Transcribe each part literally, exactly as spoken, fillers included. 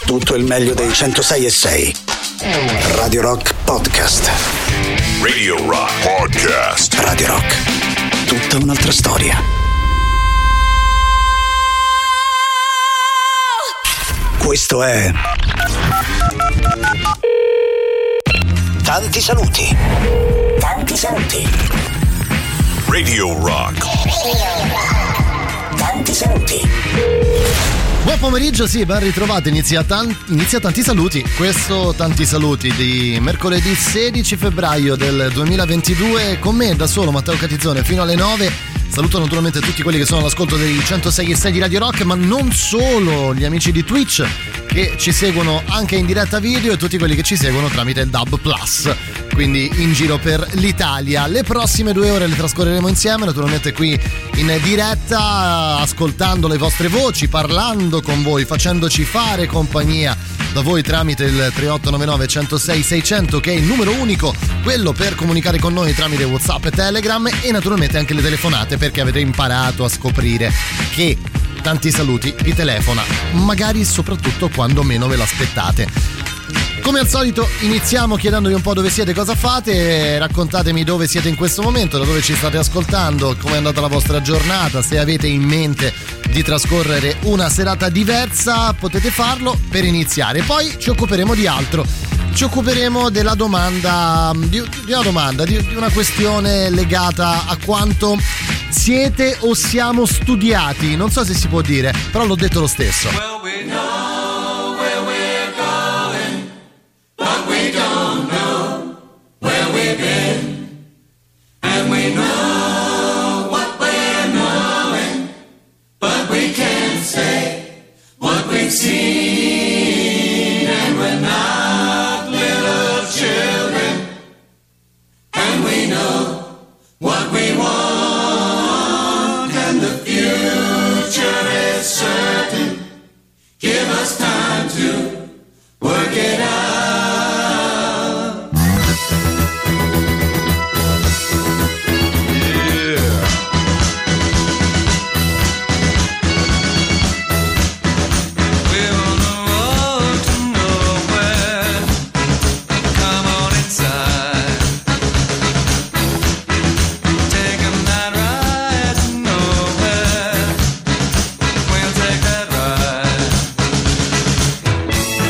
tutto il meglio dei centosei e sei. Radio Rock Podcast. Radio Rock Podcast. Radio Rock. Tutta un'altra storia. Questo è Tanti saluti. Tanti saluti. Radio Rock. Radio Rock. Tanti saluti. Buon pomeriggio, sì, ben ritrovati, inizia, tan- inizia Tanti Saluti, questo Tanti Saluti di mercoledì sedici febbraio del duemilaventidue, con me da solo Matteo Catizzone fino alle nove. Saluto naturalmente tutti quelli che sono all'ascolto dei centosei e sei di Radio Rock, ma non solo, gli amici di Twitch che ci seguono anche in diretta video e tutti quelli che ci seguono tramite il D A B Plus, quindi in giro per l'Italia. Le prossime due ore le trascorreremo insieme, naturalmente qui in diretta, ascoltando le vostre voci, parlando con voi, facendoci fare compagnia da voi tramite il tre otto nove nove uno zero sei sei zero zero, che è il numero unico, quello per comunicare con noi tramite WhatsApp e Telegram, e naturalmente anche le telefonate, perché avete imparato a scoprire che Tanti Saluti vi telefona, magari soprattutto quando meno ve l'aspettate. Come al solito iniziamo chiedendovi un po' dove siete, cosa fate, raccontatemi dove siete in questo momento, da dove ci state ascoltando, come è andata la vostra giornata, se avete in mente di trascorrere una serata diversa potete farlo per iniziare, poi ci occuperemo di altro. Ci occuperemo della domanda, di, di una domanda, di, di una questione legata a quanto siete o siamo studiati. Non so se si può dire, però l'ho detto lo stesso. Well, we know where we're going, but we don't know where we've been. And we know what we're knowing, but we can't say what we've seen. And we're not little children, and we know what we want, and the future is certain. Give us time to work it out. We're on the road to nowhere. Come on inside. Taking that ride to nowhere. We'll take that ride.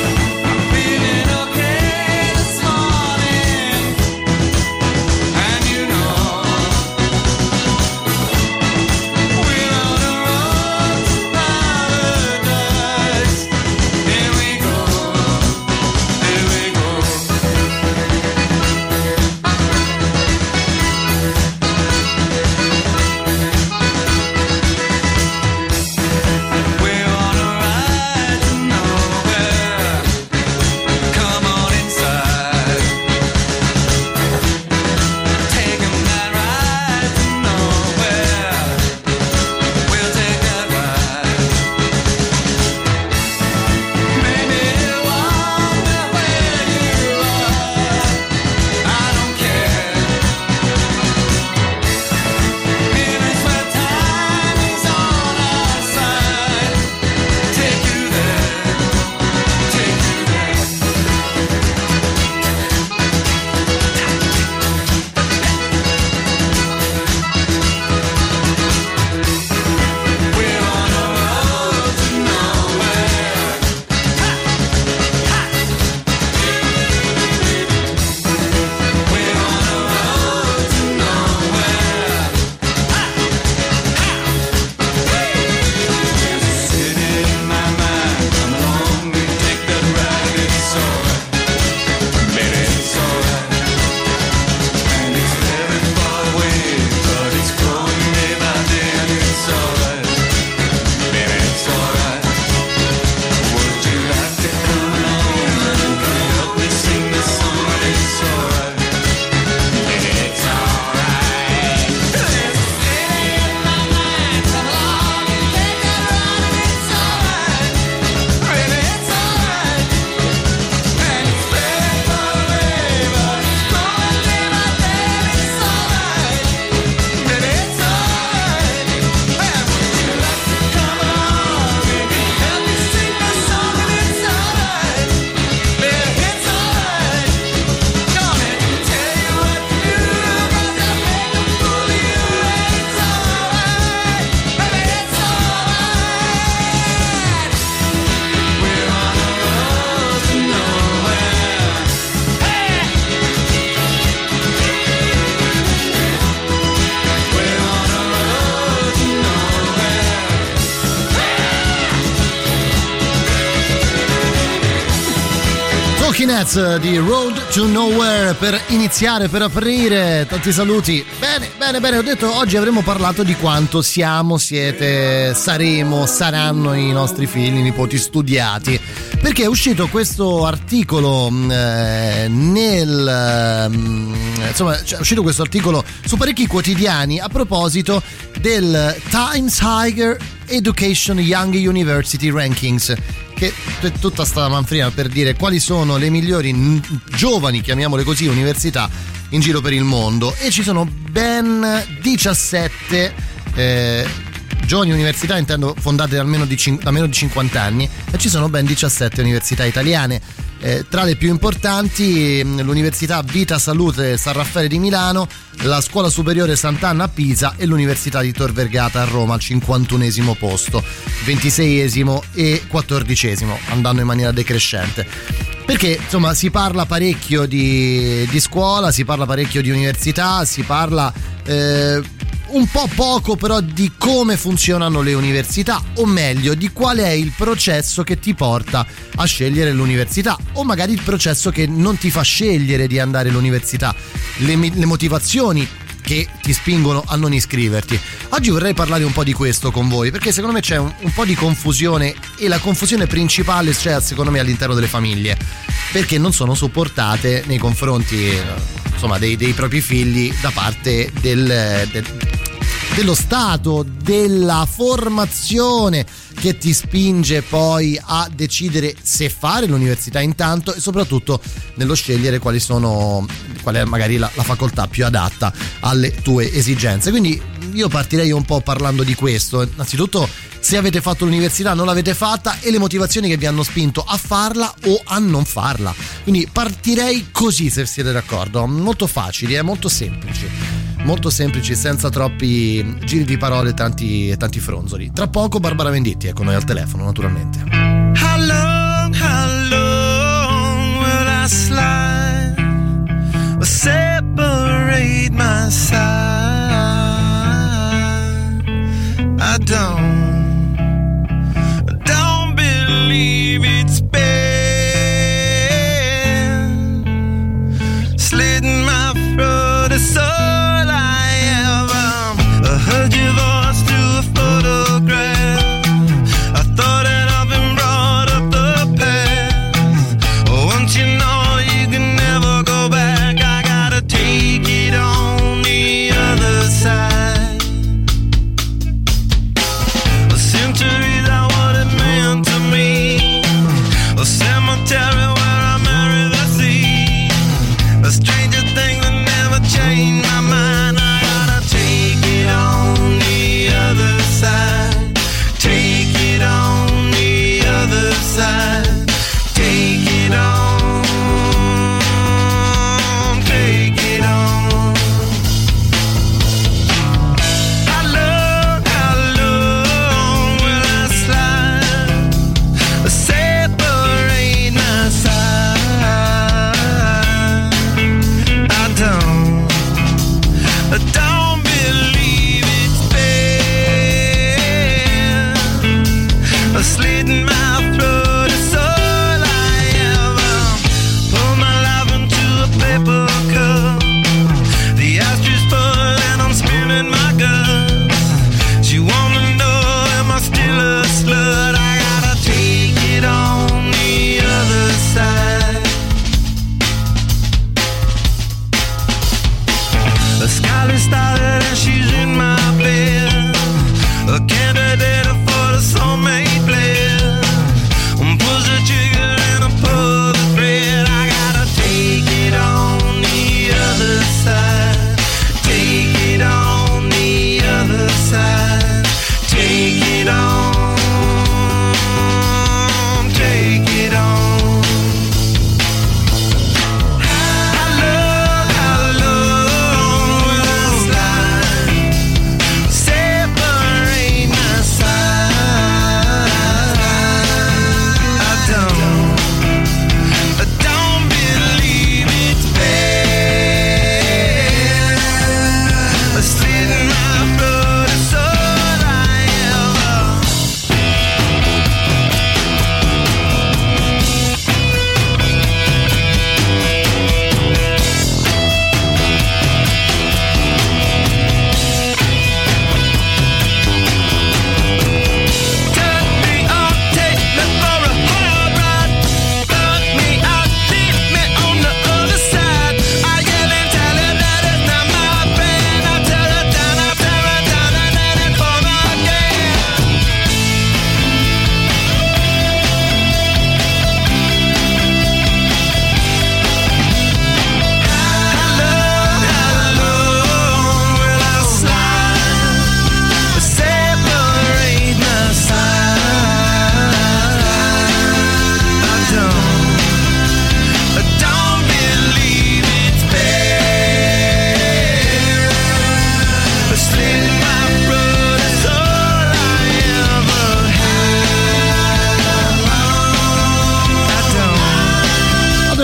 Talking Heads di Road to Nowhere per iniziare, per aprire. Tanti saluti. Bene, bene, bene. Ho detto oggi avremmo parlato di quanto siamo, siete, saremo, saranno i nostri figli, i nipoti studiati. Perché è uscito questo articolo eh, nel eh, insomma è uscito questo articolo su parecchi quotidiani a proposito del Times Higher Education Young University Rankings, che è tutta sta manfrina per dire quali sono le migliori n- giovani, chiamiamole così, università in giro per il mondo, e ci sono ben diciassette eh, giovani università, intendo fondate da almeno di, cin- da meno di cinquanta anni, e ci sono ben diciassette università italiane. Eh, tra le più importanti l'Università Vita Salute San Raffaele di Milano, la Scuola Superiore Sant'Anna a Pisa e l'Università di Tor Vergata a Roma al cinquantunesimo posto, ventiseiesimo e quattordicesimo, andando in maniera decrescente. Perché insomma si parla parecchio di, di scuola, si parla parecchio di università, si parla eh, un po' poco però di come funzionano le università, o meglio di qual è il processo che ti porta a scegliere l'università, o magari il processo che non ti fa scegliere di andare all'università, le, le motivazioni che ti spingono a non iscriverti. Oggi vorrei parlare un po' di questo con voi, perché secondo me c'è un, un po' di confusione, e la confusione principale c'è secondo me all'interno delle famiglie, perché non sono supportate nei confronti insomma dei, dei propri figli da parte del, del dello Stato, della formazione che ti spinge poi a decidere se fare l'università intanto, e soprattutto nello scegliere quali sono, qual è magari la, la facoltà più adatta alle tue esigenze. Quindi io partirei un po' parlando di questo. Innanzitutto, se avete fatto l'università, non l'avete fatta, e le motivazioni che vi hanno spinto a farla o a non farla. Quindi partirei così, se siete d'accordo. Molto facili, è eh? molto semplici. Molto semplici, senza troppi giri di parole e tanti, tanti fronzoli. Tra poco Barbara Venditti è con noi al telefono, naturalmente. How long, how long will I slide or separate my side? I don't, I don't believe it's been slitting my throat or so. Heard your voice through a photograph. I thought that I've been brought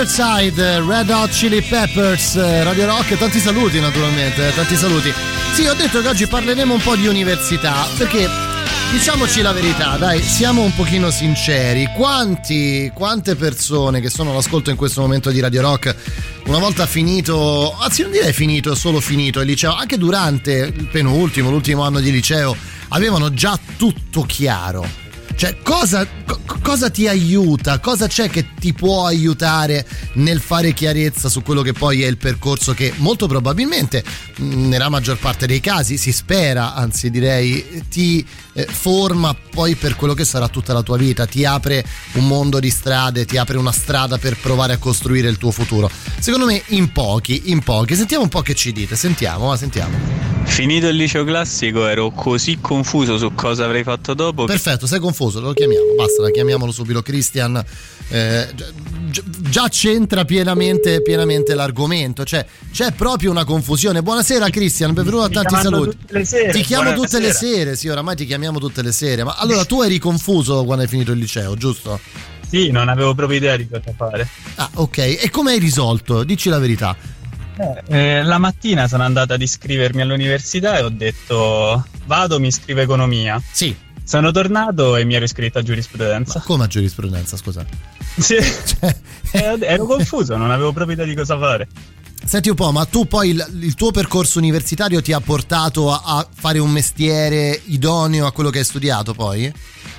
Riverside, Red Hot Chili Peppers, Radio Rock, tanti saluti naturalmente, tanti saluti. Sì, ho detto che oggi parleremo un po' di università, perché diciamoci la verità, dai, siamo un pochino sinceri. Quanti, quante persone che sono all'ascolto in questo momento di Radio Rock, una volta finito, anzi non direi finito, solo finito il liceo, anche durante il penultimo, l'ultimo anno di liceo, avevano già tutto chiaro? Cioè, cosa, co- cosa ti aiuta? Cosa c'è che ti può aiutare nel fare chiarezza su quello che poi è il percorso che molto probabilmente, nella maggior parte dei casi, si spera, anzi direi, ti eh, forma poi per quello che sarà tutta la tua vita, ti apre un mondo di strade, ti apre una strada per provare a costruire il tuo futuro. Secondo me in pochi, in pochi. Sentiamo un po' che ci dite, sentiamo, ma sentiamo. Finito il liceo classico ero così confuso su cosa avrei fatto dopo. Perfetto, sei confuso, lo chiamiamo, basta, chiamiamolo subito Christian. Eh, gi- già c'entra pienamente, pienamente l'argomento, cioè c'è proprio una confusione. Buonasera Christian, benvenuto a Tanti Saluti. Ti chiamo Buonasera. tutte le sere, sì, oramai ti chiamiamo tutte le sere. Ma allora tu eri confuso quando hai finito il liceo, giusto? Sì, non avevo proprio idea di cosa fare. Ah, ok, e come hai risolto? Dici la verità. Eh, eh, la mattina sono andato ad iscrivermi all'università e ho detto vado, mi iscrivo economia. Sì. Sono tornato e mi ero iscritto a giurisprudenza. Ma come a giurisprudenza, scusa? Sì. Cioè... eh, ero confuso, non avevo proprio idea di cosa fare. Senti un po', ma tu poi il, il tuo percorso universitario ti ha portato a, a fare un mestiere idoneo a quello che hai studiato poi?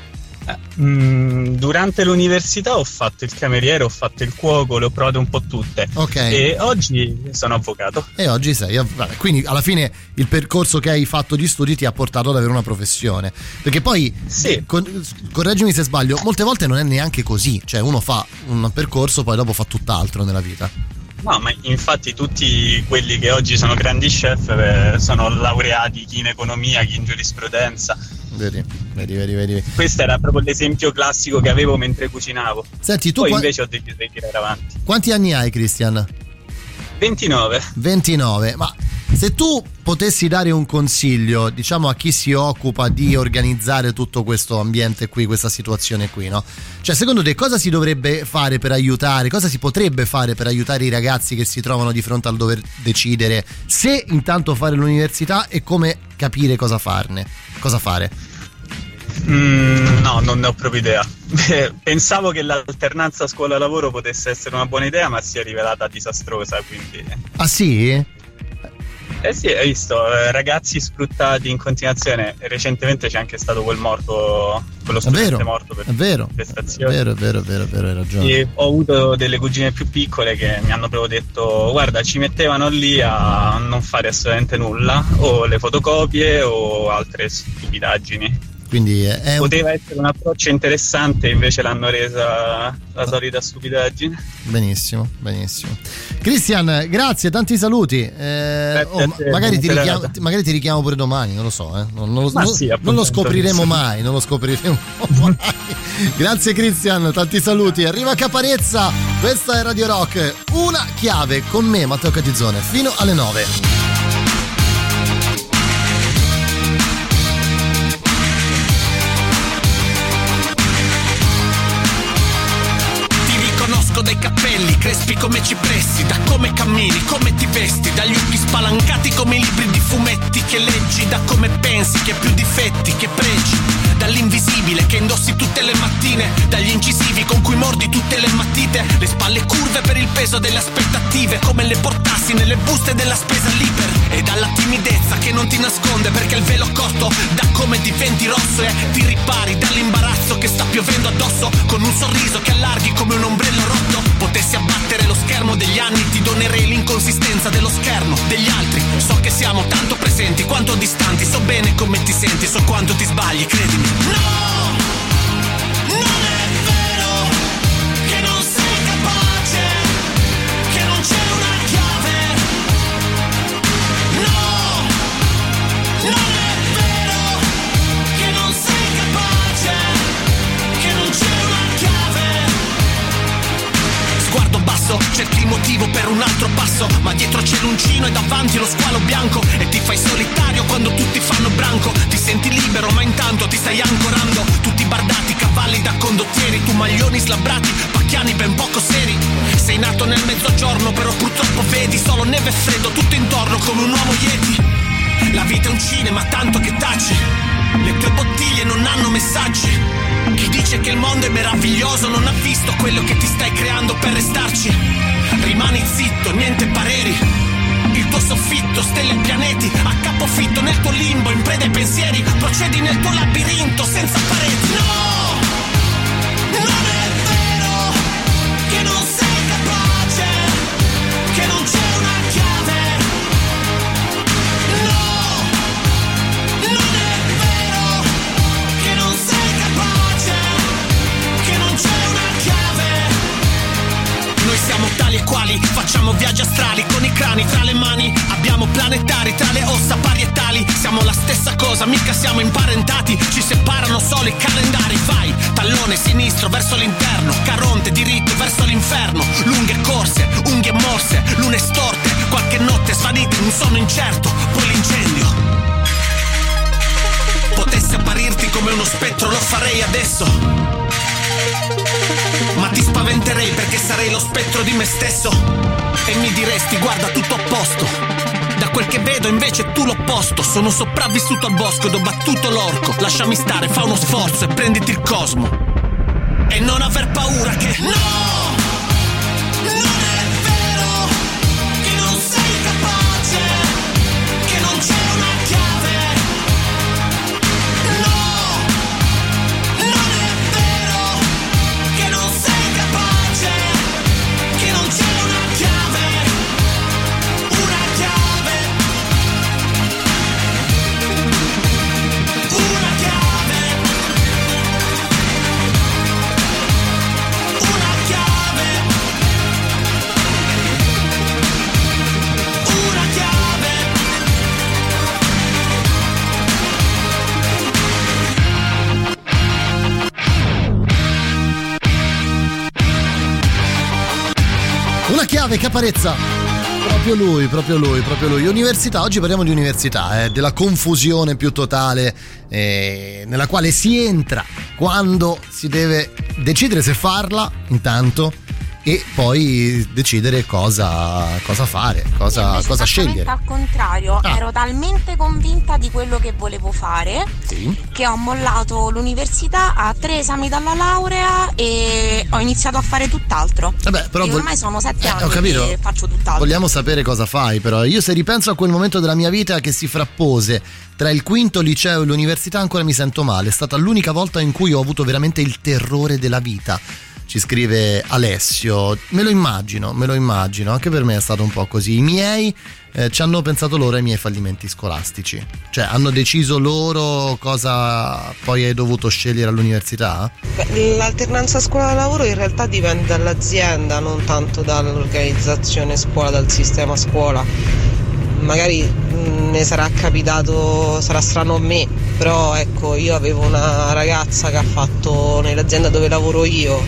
Eh, mh, durante l'università ho fatto il cameriere, ho fatto il cuoco, le ho provate un po' tutte. Ok. E oggi sono avvocato. E oggi sei, vabbè, quindi alla fine il percorso che hai fatto di studi ti ha portato ad avere una professione. Perché poi, sì. con, correggimi se sbaglio, molte volte non è neanche così. Cioè uno fa un percorso, poi dopo fa tutt'altro nella vita. No, ma infatti tutti quelli che oggi sono grandi chef eh, sono laureati, chi in economia, chi in giurisprudenza. Vedi, vedi, vedi, vedi. Questo era proprio l'esempio classico che avevo mentre cucinavo. Senti, tu Poi qua... invece ho deciso di tirare avanti. Quanti anni hai, Christian? ventinove. ventinove, ma se tu potessi dare un consiglio, diciamo, a chi si occupa di organizzare tutto questo ambiente qui, questa situazione qui, no? Cioè, secondo te cosa si dovrebbe fare per aiutare, cosa si potrebbe fare per aiutare i ragazzi che si trovano di fronte al dover decidere se intanto fare l'università e come capire cosa farne, cosa fare? Mm, no, non ne ho proprio idea. Pensavo che l'alternanza scuola-lavoro potesse essere una buona idea, ma si è rivelata disastrosa, quindi... Ah sì? Eh sì, hai visto, eh, ragazzi sfruttati in continuazione. Recentemente c'è anche stato quel morto, quello studente vero, morto per è vero, prestazioni. È vero, è vero, è vero, è vero, hai ragione. E ho avuto delle cugine più piccole che mi hanno proprio detto guarda, ci mettevano lì a non fare assolutamente nulla, o le fotocopie o altre stupidaggini. Quindi è un... poteva essere un approccio interessante, invece l'hanno resa la solita stupidaggine. Benissimo, benissimo. Christian, grazie, tanti saluti. Eh, oh, ma- magari, ti richiamo, magari ti richiamo pure domani, non lo so, eh. non, non, lo, non, sì, non lo scopriremo mai, non lo scopriremo mai. Grazie Christian, tanti saluti. Arriva Caparezza, questa è Radio Rock, una chiave con me, Matteo Catizzone, fino alle nove. Dai capelli crespi come cipressi, da come cammini, come ti vesti, dagli occhi spalancati come libri di fumetti che leggi, da come pensi, che più difetti che pregi, dall'invisibile che indossi tutte le mattine, dagli incisivi con cui mordi tutte le matite, le spalle curve per il peso delle aspettative, come le portassi nelle buste della spesa liber, e dalla timidezza che non ti nasconde perché il velo corto da come diventi rosso e ti ripari dall'imbarazzo che sta piovendo addosso, con un sorriso che allarghi come un ombrello rotto. Potessi abbattere lo schermo degli anni, ti donerei l'inconsistenza dello schermo degli altri. So che siamo tanto presenti quanto distanti, so bene come ti senti, so quanto ti sbagli, credimi. No, non è vero che non sei capace, che non c'è una chiave. No, non è vero che non sei capace, che non c'è una chiave. Sguardo basso, cerchi il motivo per un altro passo, ma dietro c'è l'uncino e davanti lo squalo bianco, e ti fai solitario quando tutti fanno branco, ti senti libero ma intanto ti stai ancorando, tutti bardati, cavalli da condottieri, tu maglioni slabbrati, pacchi piani ben poco seri. Sei nato nel mezzogiorno, però purtroppo vedi solo neve e freddo tutto intorno come un uomo Yeti. La vita è un cinema, tanto che taci. Le tue bottiglie non hanno messaggi. Chi dice che il mondo è meraviglioso non ha visto quello che ti stai creando per restarci. Rimani zitto, niente pareri. Il tuo soffitto, stelle e pianeti, a capofitto nel tuo limbo, in preda ai pensieri. Procedi nel tuo labirinto senza pareti. No, non è vero che non sei capace, che non c'è una chiave. No, non è vero che non sei capace, che non c'è una chiave. Noi siamo tali e quali, facciamo viaggi astrali con i crani tra le mani. Abbiamo planetari tra le ossa parietali. Siamo la stessa cosa, mica siamo imparentati. Ci separano solo i calendari. Vai, tallone sinistro verso l'interno, Caronte diritto verso l'inferno. Lunghe corse, unghie morse, lune storte, qualche notte svanite in un sonno incerto. Poi l'incendio. Potessi apparirti come uno spettro, lo farei adesso. Ma ti spaventerei perché sarei lo spettro di me stesso. E mi diresti guarda tutto a posto. Da quel che vedo invece tu l'opposto. Sono sopravvissuto al bosco ed ho battuto l'orco. Lasciami stare, fa uno sforzo e prenditi il cosmo. E non aver paura che no, non è vero che non sei capace, che non c'è una chiave. No, non è vero che non sei capace, che non c'è una chiave. Una chiave. Una chiave. Una chiave. Una chiave. Una chiave, Caparezza. Proprio lui, proprio lui, proprio lui. Università, oggi parliamo di università, eh, della confusione più totale eh, nella quale si entra quando si deve decidere se farla intanto e poi decidere cosa, cosa fare, cosa, Invece cosa esattamente scegliere. al contrario, Ah. ero talmente convinta di quello che volevo fare Sì. che ho mollato l'università a tre esami dalla laurea e ho iniziato a fare tutt'altro. Vabbè, però e vol- ormai sono sette Eh, anni ho capito. che faccio tutt'altro. Vogliamo sapere cosa fai, però. Io se ripenso a quel momento della mia vita che si frappose tra il quinto liceo e l'università, ancora mi sento male. È stata l'unica volta in cui ho avuto veramente il terrore della vita. Ci scrive Alessio. Me lo immagino, me lo immagino. Anche per me è stato un po' così. I miei eh, ci hanno pensato loro ai miei fallimenti scolastici. Cioè, hanno deciso loro cosa poi hai dovuto scegliere all'università? Beh, l'alternanza scuola-lavoro in realtà dipende dall'azienda, non tanto dall'organizzazione scuola, dal sistema scuola. Magari mh, ne sarà capitato, sarà strano a me, però ecco, io avevo una ragazza che ha fatto nell'azienda dove lavoro io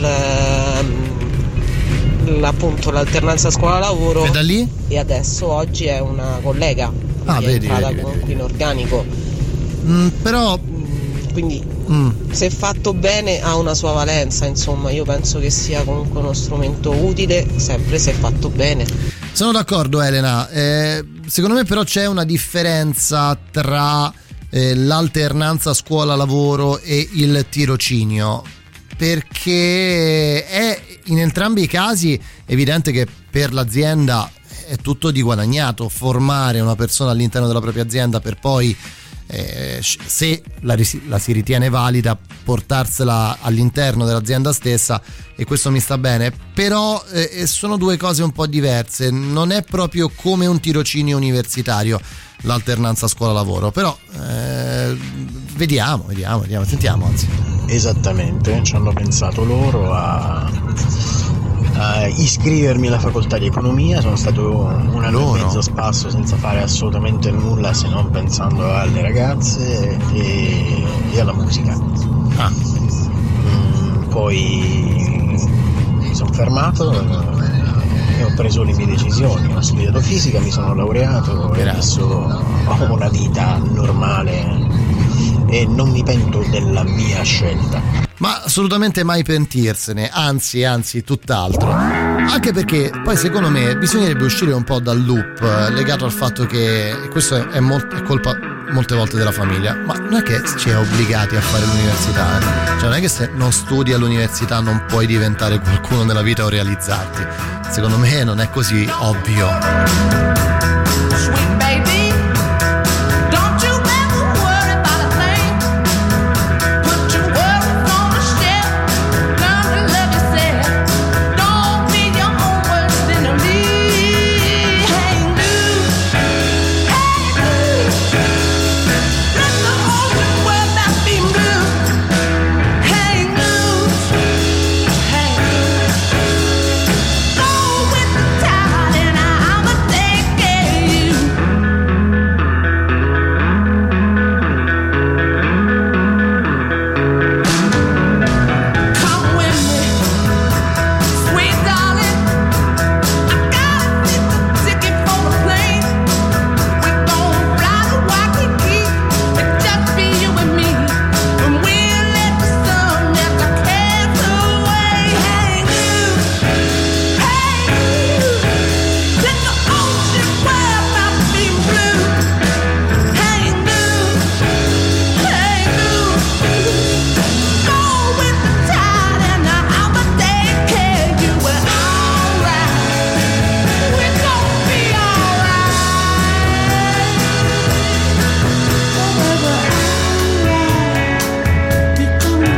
l- appunto l'alternanza scuola-lavoro E da lì? e adesso oggi è una collega Ah, che vedi, è entrata vedi, comunque vedi. in organico. Mm, però... Quindi Mm. se fatto bene ha una sua valenza, insomma io penso che sia comunque uno strumento utile sempre se fatto bene. Sono d'accordo, Elena. Eh, secondo me però c'è una differenza tra eh, l'alternanza scuola-lavoro e il tirocinio, perché è in entrambi i casi evidente che per l'azienda è tutto di guadagnato formare una persona all'interno della propria azienda per poi eh, se la, la si ritiene valida portarsela all'interno dell'azienda stessa, e questo mi sta bene. Però eh, sono due cose un po' diverse, non è proprio come un tirocinio universitario l'alternanza scuola-lavoro, però eh, vediamo, vediamo, vediamo, sentiamo anzi. Esattamente, ci hanno pensato loro a, a iscrivermi alla facoltà di economia. Sono stato un anno Loro? e mezzo a spasso senza fare assolutamente nulla se non pensando alle ragazze e, e alla musica. Ah. Mm, poi mi sono fermato e ho preso le mie decisioni. Ho studiato fisica, mi sono laureato e Grazie. adesso ho una vita normale e non mi pento della mia scelta. Ma assolutamente mai pentirsene, anzi, anzi, tutt'altro. Anche perché poi secondo me bisognerebbe uscire un po' dal loop eh, legato al fatto che questo è, è, molt- è colpa molte volte della famiglia, ma non è che ci è obbligati a fare l'università, eh. Cioè non è che se non studi all'università non puoi diventare qualcuno nella vita o realizzarti. Secondo me non è così ovvio. Sweet baby, don't you ever worry about a thing. Put your worries on the shelf, learn to love yourself. Don't be your own worst enemy. Hey dude, hey dude, let the whole world not be blue. Hey dude, hey dude, go with the tide and I'ma take care of you. Come with me, sweet darling. I got a ticket for the plane. We're gonna fly to Waikiki. It's just be you and me. And we'll let the sun melt our cares away. Hey dude, hey dude, let the ocean world not be blue. Hey dude, hey dude, go with the tide and I'ma take care of you. We're alright, we're gonna be alright. We're alright, we're gonna be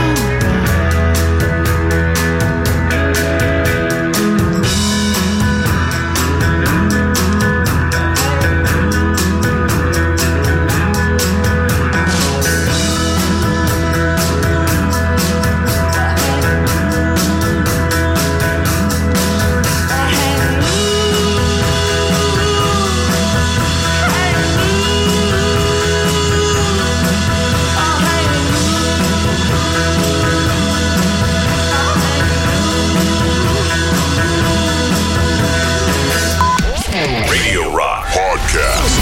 Radio Rock Podcast.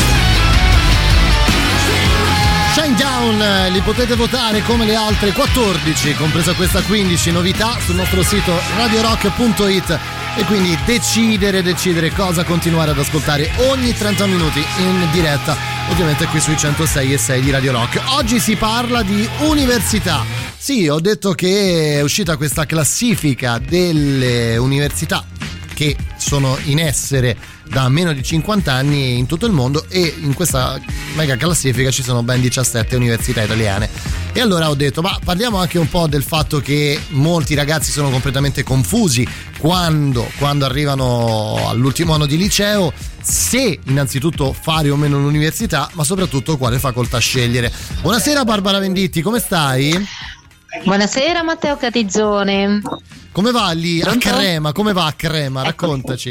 Shinedown, eh, li potete votare come le altre quattordici, compresa questa quindici novità sul nostro sito radio rock punto it, e quindi decidere, decidere cosa continuare ad ascoltare ogni trenta minuti in diretta, ovviamente qui sui centosei e sei di Radio Rock. Oggi si parla di università. Sì, ho detto che è uscita questa classifica delle università che sono in essere da meno di cinquanta anni in tutto il mondo, e in questa mega classifica ci sono ben diciassette università italiane. E allora ho detto, ma parliamo anche un po' del fatto che molti ragazzi sono completamente confusi quando, quando arrivano all'ultimo anno di liceo, se innanzitutto fare o meno l'università, ma soprattutto quale facoltà scegliere. Buonasera Barbara Venditti, come stai? Buonasera Matteo Catizzone. Come va lì a Pronto? Crema? Come va a Crema? Raccontaci.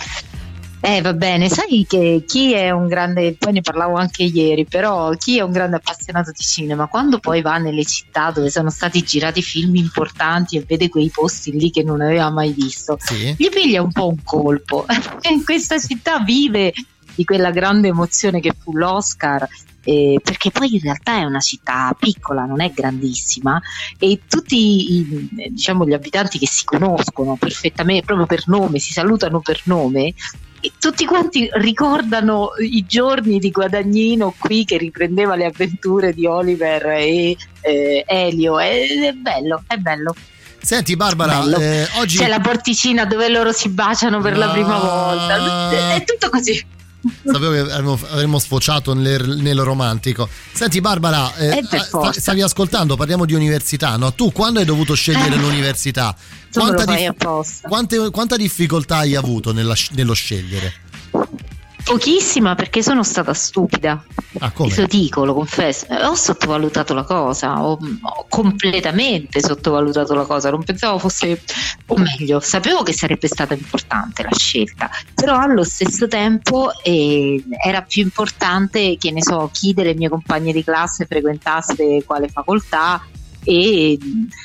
Eh va bene, sai che chi è un grande, poi ne parlavo anche ieri, però chi è un grande appassionato di cinema, quando poi va nelle città dove sono stati girati film importanti e vede quei posti lì che non aveva mai visto, Sì. gli piglia un po' un colpo. In questa città vive di quella grande emozione che fu l'Oscar, eh, perché poi in realtà è una città piccola, non è grandissima, e tutti i, diciamo, gli abitanti che si conoscono perfettamente, proprio per nome, si salutano per nome, e tutti quanti ricordano i giorni di Guadagnino qui che riprendeva le avventure di Oliver e eh, Elio. È, è bello, è bello. Senti Barbara, eh, oggi c'è la porticina dove loro si baciano per la prima volta, è tutto così. Sapevo che avremmo, avremmo sfociato nel, nel romantico. Senti Barbara, eh, Eh, per sta- forza. stavi ascoltando, parliamo di università, no? Tu quando hai dovuto scegliere Eh. l'università? Tu me lo fai dif- apposta. quante- quanta difficoltà hai avuto nella- nello scegliere? Pochissima, perché sono stata stupida. Ah, come? Lo dico, lo confesso. Eh, Ho sottovalutato la cosa, ho, ho completamente sottovalutato la cosa. Non pensavo fosse, o meglio, sapevo che sarebbe stata importante la scelta, però allo stesso tempo eh, era più importante, che ne so, chi delle mie compagne di classe frequentasse quale facoltà e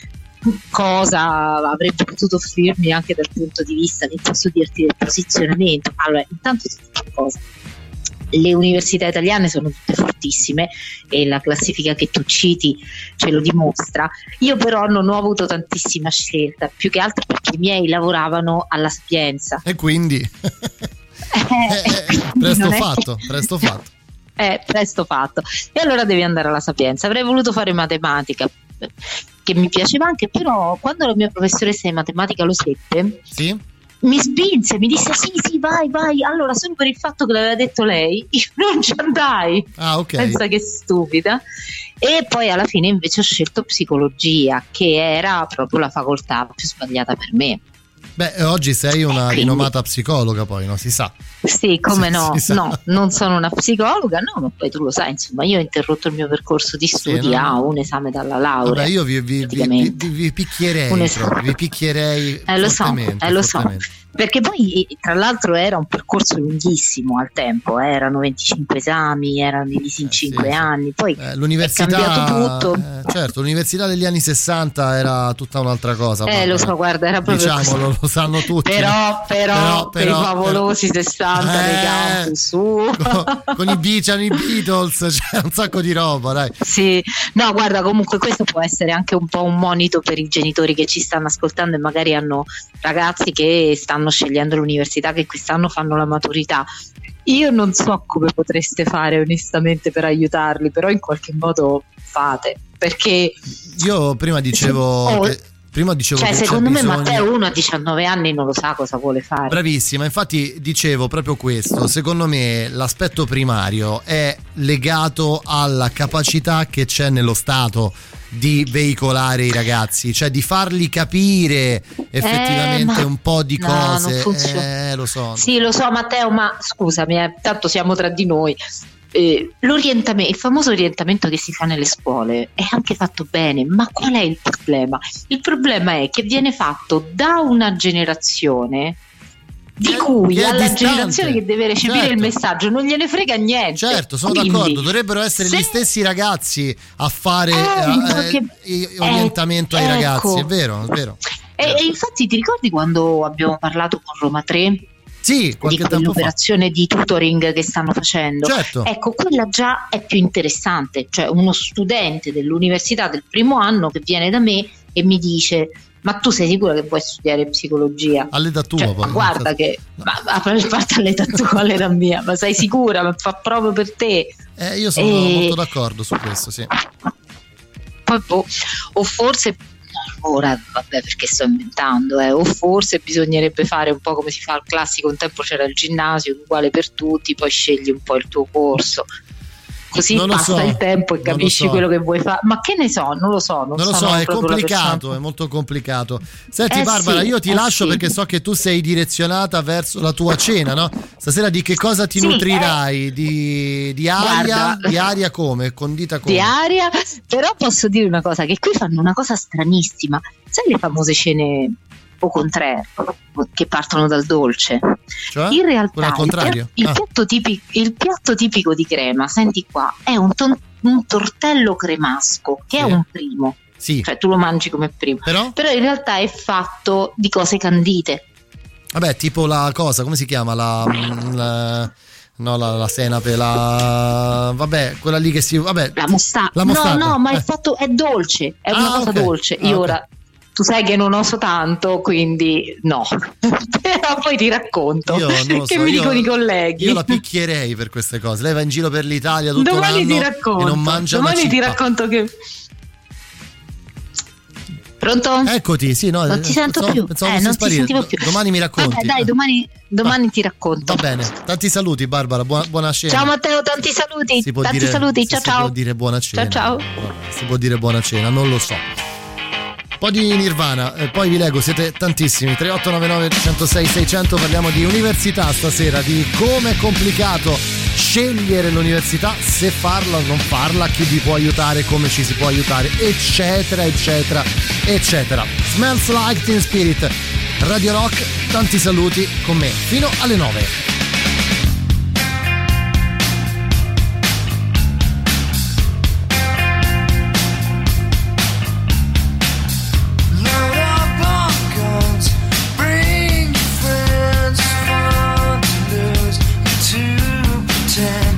cosa avrebbe potuto offrirmi anche dal punto di vista, che posso dirti, del posizionamento. Allora, intanto ti dico una cosa. le università italiane sono tutte fortissime e la classifica che tu citi ce lo dimostra. Io però non ho avuto tantissima scelta, più che altro perché i miei lavoravano alla Sapienza. E quindi Eh, presto non è fatto, che- presto fatto. Eh, presto fatto. E allora devi andare alla Sapienza. Avrei voluto fare matematica, che mi piaceva anche, però quando la mia professoressa di matematica lo seppe, Sì? mi spinse, mi disse sì sì vai vai. Allora solo per il fatto che l'aveva detto lei io non ci andai. Ah, ok. Pensa che stupida. E poi alla fine invece ho scelto psicologia, che era proprio la facoltà più sbagliata per me. Beh, oggi sei una Quindi- rinomata psicologa, poi, no? Si sa. Sì, come Sì, no, si sa. no, non sono una psicologa, no, ma poi tu lo sai, insomma, io ho interrotto il mio percorso di studi no, a no. un esame dalla laurea. Vabbè, io vi, vi, vi, vi, praticamente. vi- vi picchierei, Un esame. proprio, vi picchierei Eh, lo so, fortemente, eh, lo so. fortemente. Perché poi tra l'altro era un percorso lunghissimo al tempo, eh, erano venticinque esami, erano divisi in Eh, sì, cinque sì. anni, poi Eh, l'università, è cambiato tutto. eh, certo, l'università degli anni sessanta era tutta un'altra cosa. Eh, lo Barbara. so, guarda, era proprio Diciamolo, così. lo sanno tutti. Però, però, Però, per però, i favolosi sessanta dei Eh, campus, su. con, con i, Be- c'erano i Beatles, c'è un sacco di roba, dai. Sì, no, guarda, comunque questo può essere anche un po' un monito per i genitori che ci stanno ascoltando e magari hanno ragazzi che stanno scegliendo l'università, che quest'anno fanno la maturità. Io non so come potreste fare onestamente per aiutarli, però in qualche modo fate, perché Io prima dicevo Oh, che, prima dicevo cioè, che c'è secondo me bisogno- Matteo uno a diciannove anni non lo sa cosa vuole fare. Bravissima, infatti dicevo proprio questo, secondo me l'aspetto primario è legato alla capacità che c'è nello Stato di veicolare i ragazzi, cioè di farli capire effettivamente Eh, ma- un po' di no, non cose. funziona. Eh, lo so. Sì, lo so Matteo, ma scusami, eh, tanto siamo tra di noi. Eh, l'orientamento, il famoso orientamento che si fa nelle scuole è anche fatto bene, ma qual è il problema? Il problema è che viene fatto da una generazione di Che- cui che è alla distante. generazione che deve recepire Certo. il messaggio non gliene frega niente. Certo, sono Quindi, d'accordo, dovrebbero essere se- gli stessi ragazzi a fare Eh, eh, perché- eh, orientamento ai ecco. ragazzi, è vero, è vero. E, e infatti ti ricordi quando abbiamo parlato con Roma tre Sì, di qualche tempo fa. quell'operazione di tutoring che stanno facendo? Certo. Ecco, quella già è più interessante, cioè uno studente dell'università del primo anno che viene da me e mi dice: ma tu sei sicura che vuoi studiare psicologia? All'età tua, Cioè, poi. ma guarda che ma, ma, a parte all'età tua, all'età mia, ma sei sicura? Ma fa proprio per te. Eh, io sono E- molto d'accordo su questo, sì. Poi, boh, o forse ora vabbè, perché sto inventando, eh, o forse bisognerebbe fare un po' come si fa al classico, un tempo c'era il ginnasio uguale per tutti, poi scegli un po' il tuo corso, così Non lo passa so, il tempo e non lo capisci so. quello che vuoi fare. Ma che ne so, non lo so, non, Non lo sono so, è proprio la complicato, persona- è molto complicato. Senti Eh Barbara, sì, io ti eh lascio sì. perché so che tu sei direzionata verso la tua cena, no? Stasera di che cosa ti Sì, nutrirai? Di, di aria? Guarda. Di aria come? Condita come? di aria, però posso dire una cosa, che qui fanno una cosa stranissima, sai le famose cene au contraire che partono dal dolce? Cioè? In Quello realtà al il, contrario? pia- il Ah. piatto tipico, il piatto tipico di crema, senti qua, è un, ton- un tortello cremasco, che Sì. è un primo, Sì, cioè tu lo mangi come primo, però? però in realtà è fatto di cose candite. Vabbè, tipo la cosa, come si chiama? La... mm, la- no, la, la senape, la... Vabbè, quella lì che si... Vabbè, La mostarda. La mostarda. No, no, ma Eh. è fatto, è dolce, è una Ah, cosa ok. dolce. Ah, Io ok. ora, tu sai che non oso tanto, quindi no. Però poi ti racconto Io non lo che so, mi io- dicono i colleghi. Io la picchierei per queste cose. Lei va in giro per l'Italia tutto Domani ti l'anno racconto. e non mangia una Domani ti cippa. racconto che. Pronto? Eccoti, sì, no, Non ti eh, sento pensavo- più. pensavo Eh, fossi non ti sparire. sentivo più. Domani mi racconti. Vabbè, dai, domani, domani ti racconto. Va bene, tanti saluti Barbara, buona, buona cena. Ciao Matteo, tanti saluti. Si può Tanti dire, saluti. se Ciao si ciao. può dire buona cena. Ciao, Si può dire buona cena, non lo so. Un po' di Nirvana, eh, poi vi leggo, siete tantissimi. tre otto nove nove uno zero sei sei zero zero, parliamo di università stasera, di come è complicato scegliere l'università, se farla o non farla, chi vi può aiutare, come ci si può aiutare, eccetera, eccetera, eccetera. Smells Like Teen Spirit, Radio Rock, tanti saluti con me fino alle nove. Load up on guns, bring your friends. It's fun to lose and to pretend.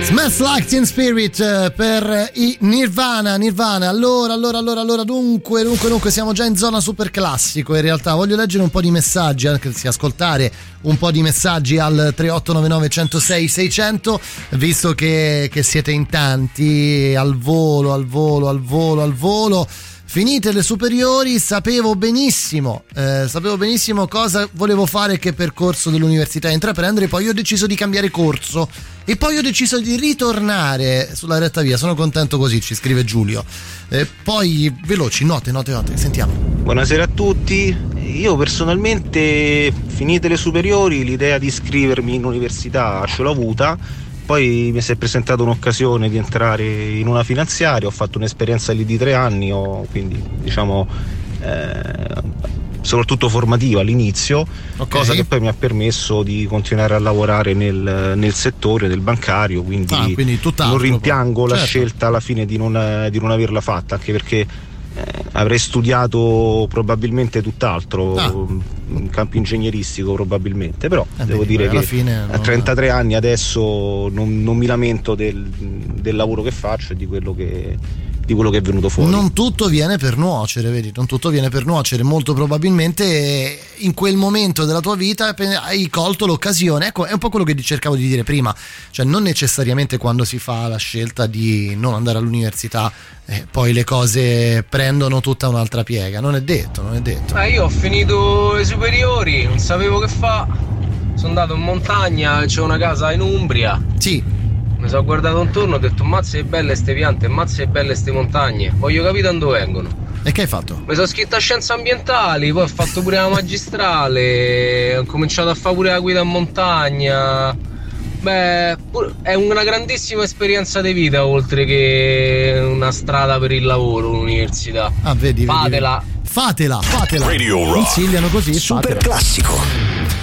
Smells Like Teen Spirit eh, per i Nirvana. Nirvana. Allora, allora, allora, allora, dunque, dunque, dunque, siamo già in zona super classico. In realtà voglio leggere un po' di messaggi, anche se ascoltare un po' di messaggi al tre otto nove nove uno zero sei sei zero zero, visto che, che siete in tanti, al volo, al volo, al volo, al volo. Finite le superiori, sapevo benissimo, eh, sapevo benissimo cosa volevo fare, che percorso dell'università intraprendere, poi ho deciso di cambiare corso e poi ho deciso di ritornare sulla retta via. Sono contento così, ci scrive Giulio. Eh, poi veloci, note, note, note, sentiamo. Buonasera a tutti. Io personalmente, finite le superiori, l'idea di iscrivermi in università ce l'ho avuta. Poi mi si è presentata un'occasione di entrare in una finanziaria, ho fatto un'esperienza lì di tre anni, ho, quindi diciamo eh, soprattutto formativa all'inizio, okay. Cosa che poi mi ha permesso di continuare a lavorare nel, nel settore del bancario, quindi, ah, quindi non rimpiango poi. la Certo. scelta alla fine di non, di non averla fatta, anche perché Eh, avrei studiato probabilmente tutt'altro, ah. in campo ingegneristico probabilmente, però eh devo beh, dire alla che fine a non... trentatré anni adesso non, non mi lamento del, del lavoro che faccio e di quello che, di quello che è venuto fuori. Non tutto viene per nuocere, vedi, non tutto viene per nuocere, molto probabilmente in quel momento della tua vita hai colto l'occasione. Ecco, è un po' quello che cercavo di dire prima, cioè non necessariamente quando si fa la scelta di non andare all'università eh, poi le cose prendono tutta un'altra piega, non è detto, non è detto. Ah, io ho finito le superiori, non sapevo che fa, sono andato in montagna, c'ho una casa in Umbria. Sì. Mi sono guardato intorno e ho detto mazza che belle ste piante, mazza che belle ste montagne, voglio capire da dove vengono. E che hai fatto? Mi sono iscritto a scienze ambientali, poi ho fatto pure la magistrale, ho cominciato a fare pure la guida in montagna. Beh, è una grandissima esperienza di vita, oltre che una strada per il lavoro, l'università. Ah, vedi, fatela. Vedi. Fatela, fatela. Radio Rock. Consigliano così, Super fatela. classico.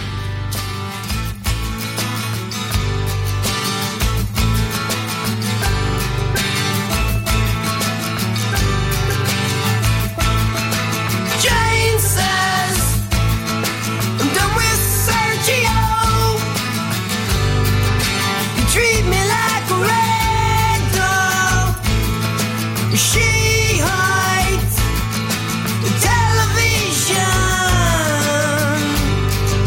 She hides the television.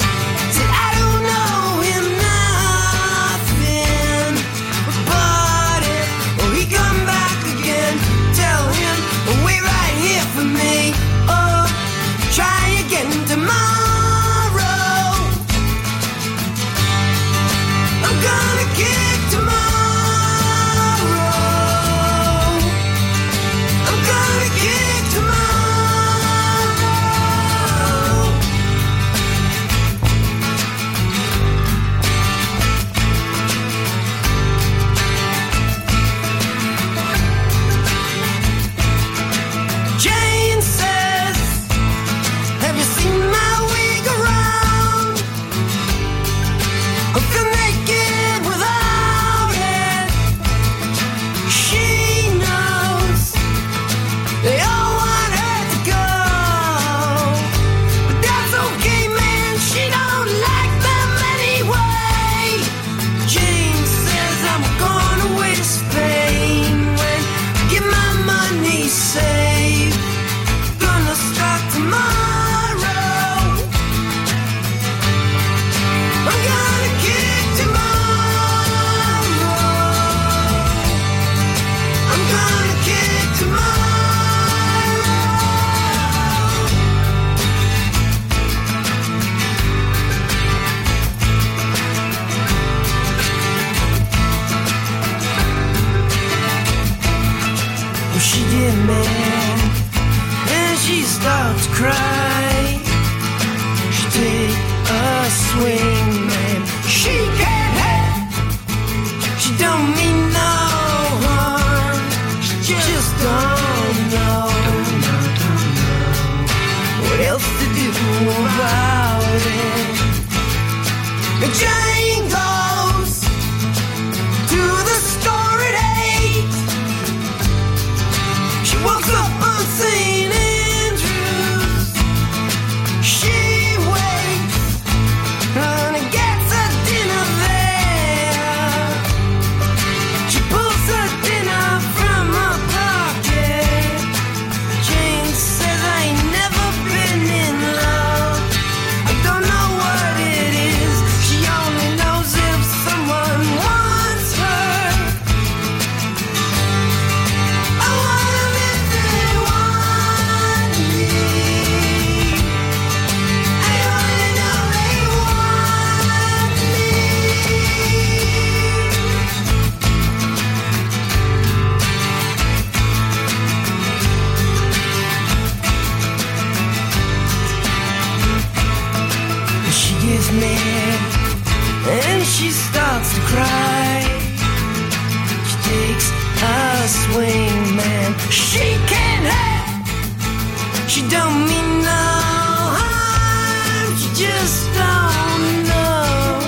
she starts to cry. She takes a swing, man. She can't help. She don't mean no harm. She just don't know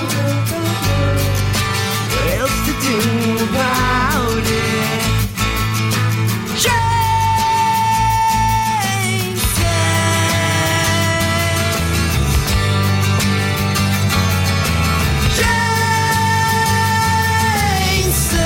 what else to do about it. Jane said, Jane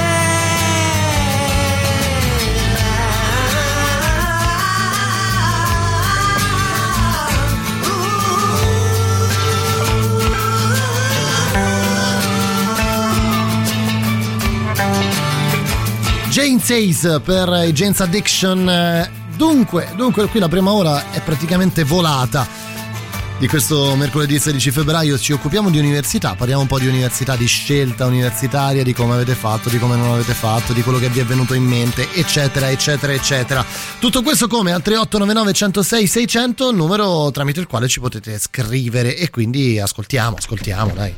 Jane Says per i Jane's Addiction. Dunque, dunque qui la prima ora è praticamente volata di questo mercoledì sedici febbraio. Ci occupiamo di università, parliamo un po' di università, di scelta universitaria, di come avete fatto, di come non avete fatto, di quello che vi è venuto in mente, eccetera eccetera eccetera. Tutto questo come al tre otto nove nove uno zero sei sei zero zero, numero tramite il quale ci potete scrivere, e quindi ascoltiamo, ascoltiamo, dai.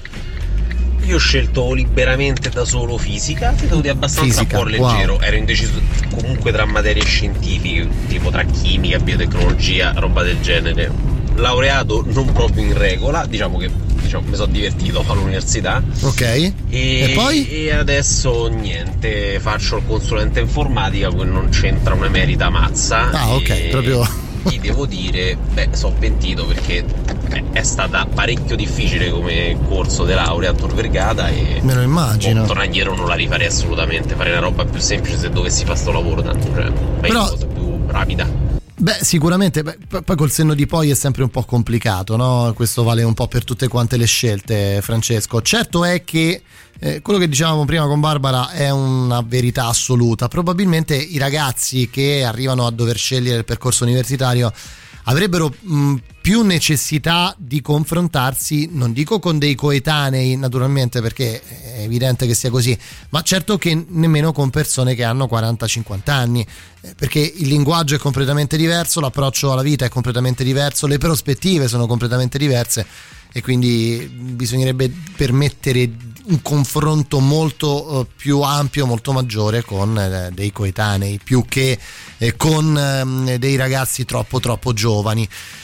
Io ho scelto liberamente da solo fisica, devo dire abbastanza Fisica, a cuore leggero, wow. Ero indeciso comunque tra materie scientifiche, tipo tra chimica, biotecnologia, roba del genere. Laureato non proprio in regola, diciamo che diciamo, mi sono divertito all'università. Ok. E, E poi? E adesso niente, faccio il consulente informatica, che non c'entra un'emerita mazza. Ah, ok, e proprio. Ti devo dire, beh, sono pentito perché beh, è stata parecchio difficile come corso di laurea a Tor Vergata e me lo immagino. oh, tornare indietro non la rifarei assolutamente, farei una roba più semplice se dovessi fare sto lavoro, tanto cioè, Però- una cosa più rapida. Beh, sicuramente, beh, p- poi col senno di poi è sempre un po' complicato, no? Questo vale un po' per tutte quante le scelte, Francesco. Certo è che eh, quello che dicevamo prima con Barbara è una verità assoluta. Probabilmente i ragazzi che arrivano a dover scegliere il percorso universitario avrebbero mh, più necessità di confrontarsi, non dico con dei coetanei naturalmente, perché è evidente che sia così, ma certo che nemmeno con persone che hanno quaranta cinquanta anni, eh, perché il linguaggio è completamente diverso, l'approccio alla vita è completamente diverso, le prospettive sono completamente diverse, e quindi bisognerebbe permettere un confronto molto uh, più ampio, molto maggiore con eh, dei coetanei, più che eh, con eh, dei ragazzi troppo troppo giovani.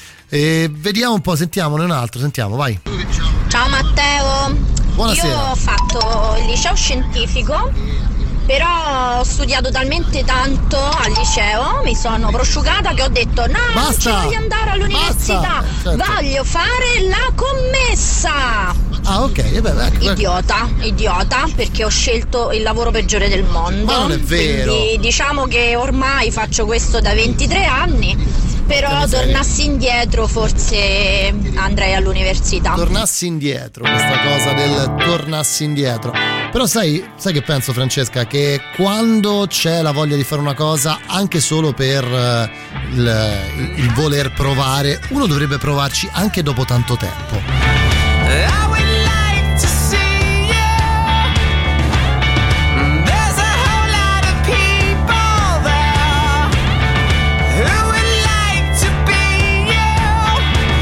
E vediamo un po', sentiamone un altro, sentiamo, vai. Ciao Matteo. Buonasera. Io ho fatto il liceo scientifico, però ho studiato talmente tanto al liceo, mi sono prosciugata che ho detto no, Basta. non ci voglio andare all'università, Basta. Certo. voglio fare la commessa. Ah, ok, e beh, beh, beh. Idiota, idiota, perché ho scelto il lavoro peggiore del mondo. Ma non è vero. Quindi diciamo che ormai faccio questo da ventitré anni, però tornassi indietro forse andrei all'università. Tornassi indietro, questa cosa del tornassi indietro. Però sai, sai che penso, Francesca, che quando c'è la voglia di fare una cosa, anche solo per eh, il, il voler provare, uno dovrebbe provarci anche dopo tanto tempo. I would like to see you. There's a whole lot of people there who would like to be you,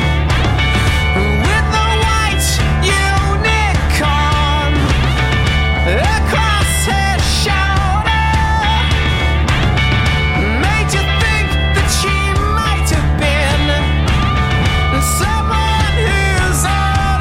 with the white unicorn across her shoulder. Made you think that she might have been someone who's all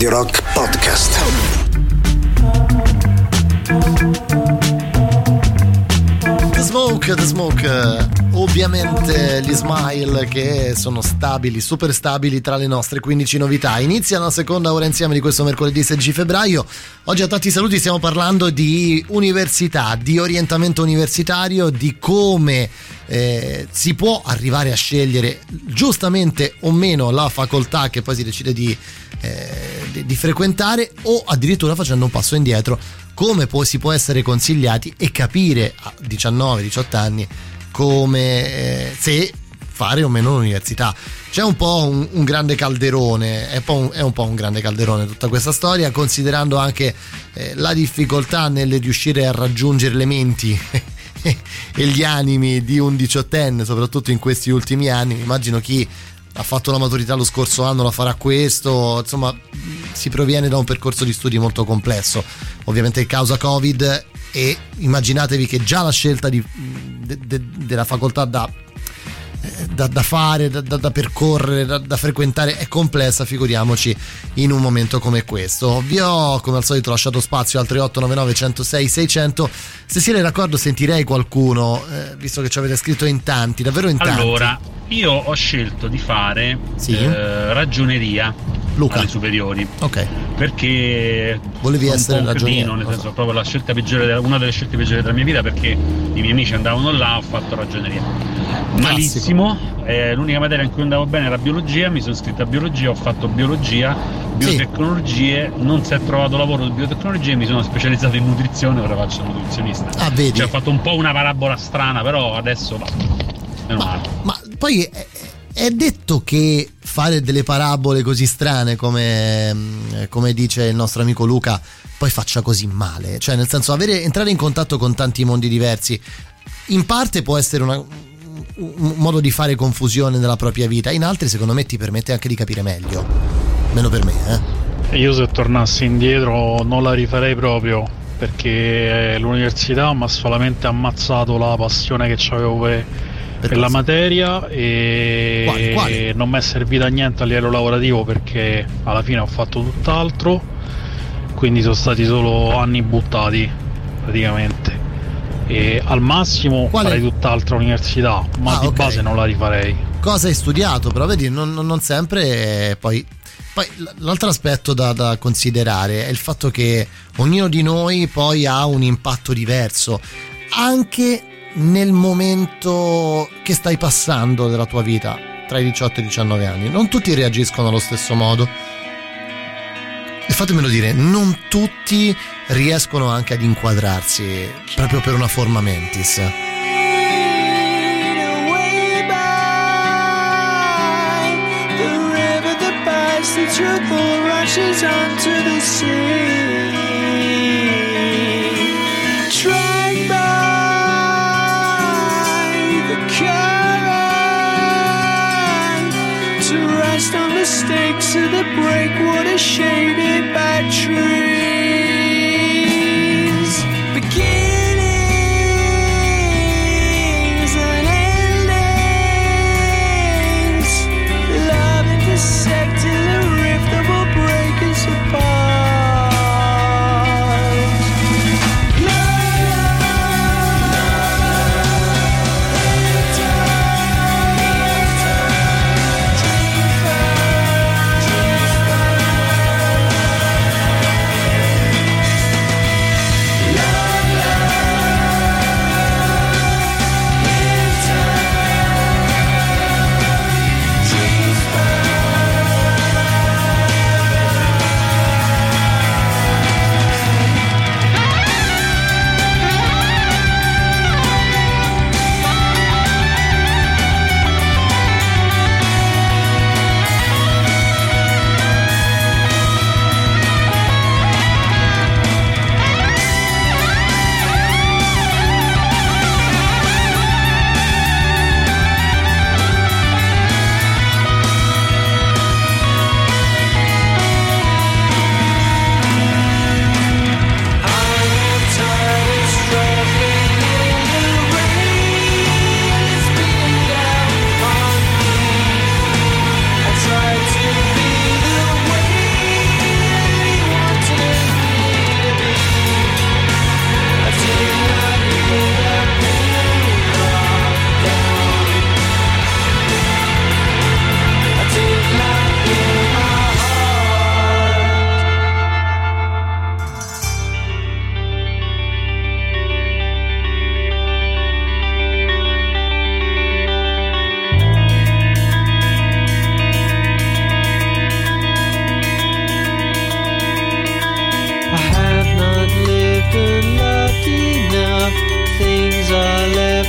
Radio Rock Podcast. The Smoke, The Smoke, ovviamente gli Smile che sono stabili, super stabili tra le nostre quindici novità. Inizia la seconda ora insieme di questo mercoledì sedici febbraio. Oggi a tanti saluti stiamo parlando di università, di orientamento universitario, di come eh, si può arrivare a scegliere giustamente o meno la facoltà che poi si decide di, eh, di, di frequentare, o addirittura facendo un passo indietro, come poi si può essere consigliati e capire a diciannove diciotto anni come eh, se fare o meno l'università. C'è un po' un, un grande calderone, è, un, è un po' un grande calderone tutta questa storia, considerando anche eh, la difficoltà nel riuscire a raggiungere le menti e gli animi di un diciottenne, soprattutto in questi ultimi anni. Immagino chi ha fatto la maturità lo scorso anno la farà questo, insomma si proviene da un percorso di studi molto complesso, ovviamente causa Covid, e immaginatevi che già la scelta di, de, de, della facoltà da, da, da fare, da, da, da percorrere, da, da frequentare è complessa, figuriamoci in un momento come questo. Vi ho come al solito lasciato spazio al tre otto nove nove uno zero sei sei zero zero. Se siete d'accordo sentirei qualcuno, eh, visto che ci avete scritto in tanti, davvero in tanti. Allora, io ho scelto di fare Sì? eh, ragioneria Luca. alle superiori. Ok. Perché volevi sono essere un po' un ragioniere, cretino, nel lo senso so. proprio la scelta peggiore, una delle scelte peggiori della mia vita, perché i miei amici andavano là, ho fatto ragioneria. Malissimo, eh, l'unica materia in cui andavo bene era biologia, mi sono iscritto a biologia, ho fatto biologia, biotecnologie, non si è trovato lavoro di biotecnologie, mi sono specializzato in nutrizione, ora faccio nutrizionista. Ah, vedi? Cioè, ho fatto un po' una parabola strana, però adesso va. Meno male. Ma poi è, è detto che fare delle parabole così strane, come, come dice il nostro amico Luca, poi faccia così male. Cioè, nel senso, avere, entrare in contatto con tanti mondi diversi in parte può essere una, un modo di fare confusione nella propria vita, in altri secondo me ti permette anche di capire meglio. Meno per me, eh. Io se tornassi indietro non la rifarei proprio, perché l'università mi ha solamente ammazzato la passione che avevo per, per la materia, e Quale? Quale? non mi è servita a niente a livello lavorativo, perché alla fine ho fatto tutt'altro, quindi sono stati solo anni buttati praticamente, e al massimo Quale? farei tutt'altra università, ma Ah, di ok. base non la rifarei. Cosa hai studiato? Però vedi, non, non- non sempre eh, poi... Poi l'altro aspetto da, da considerare è il fatto che ognuno di noi poi ha un impatto diverso, anche nel momento che stai passando della tua vita, tra i diciotto e i diciannove anni. Non tutti reagiscono allo stesso modo. E fatemelo dire, non tutti riescono anche ad inquadrarsi proprio per una forma mentis. The river that buys the trouble rushes onto the sea. Dragged by the current to rest on the stakes of the breakwater shaded by trees. Beginnings and endings, love intersecting the rift that will break us apart.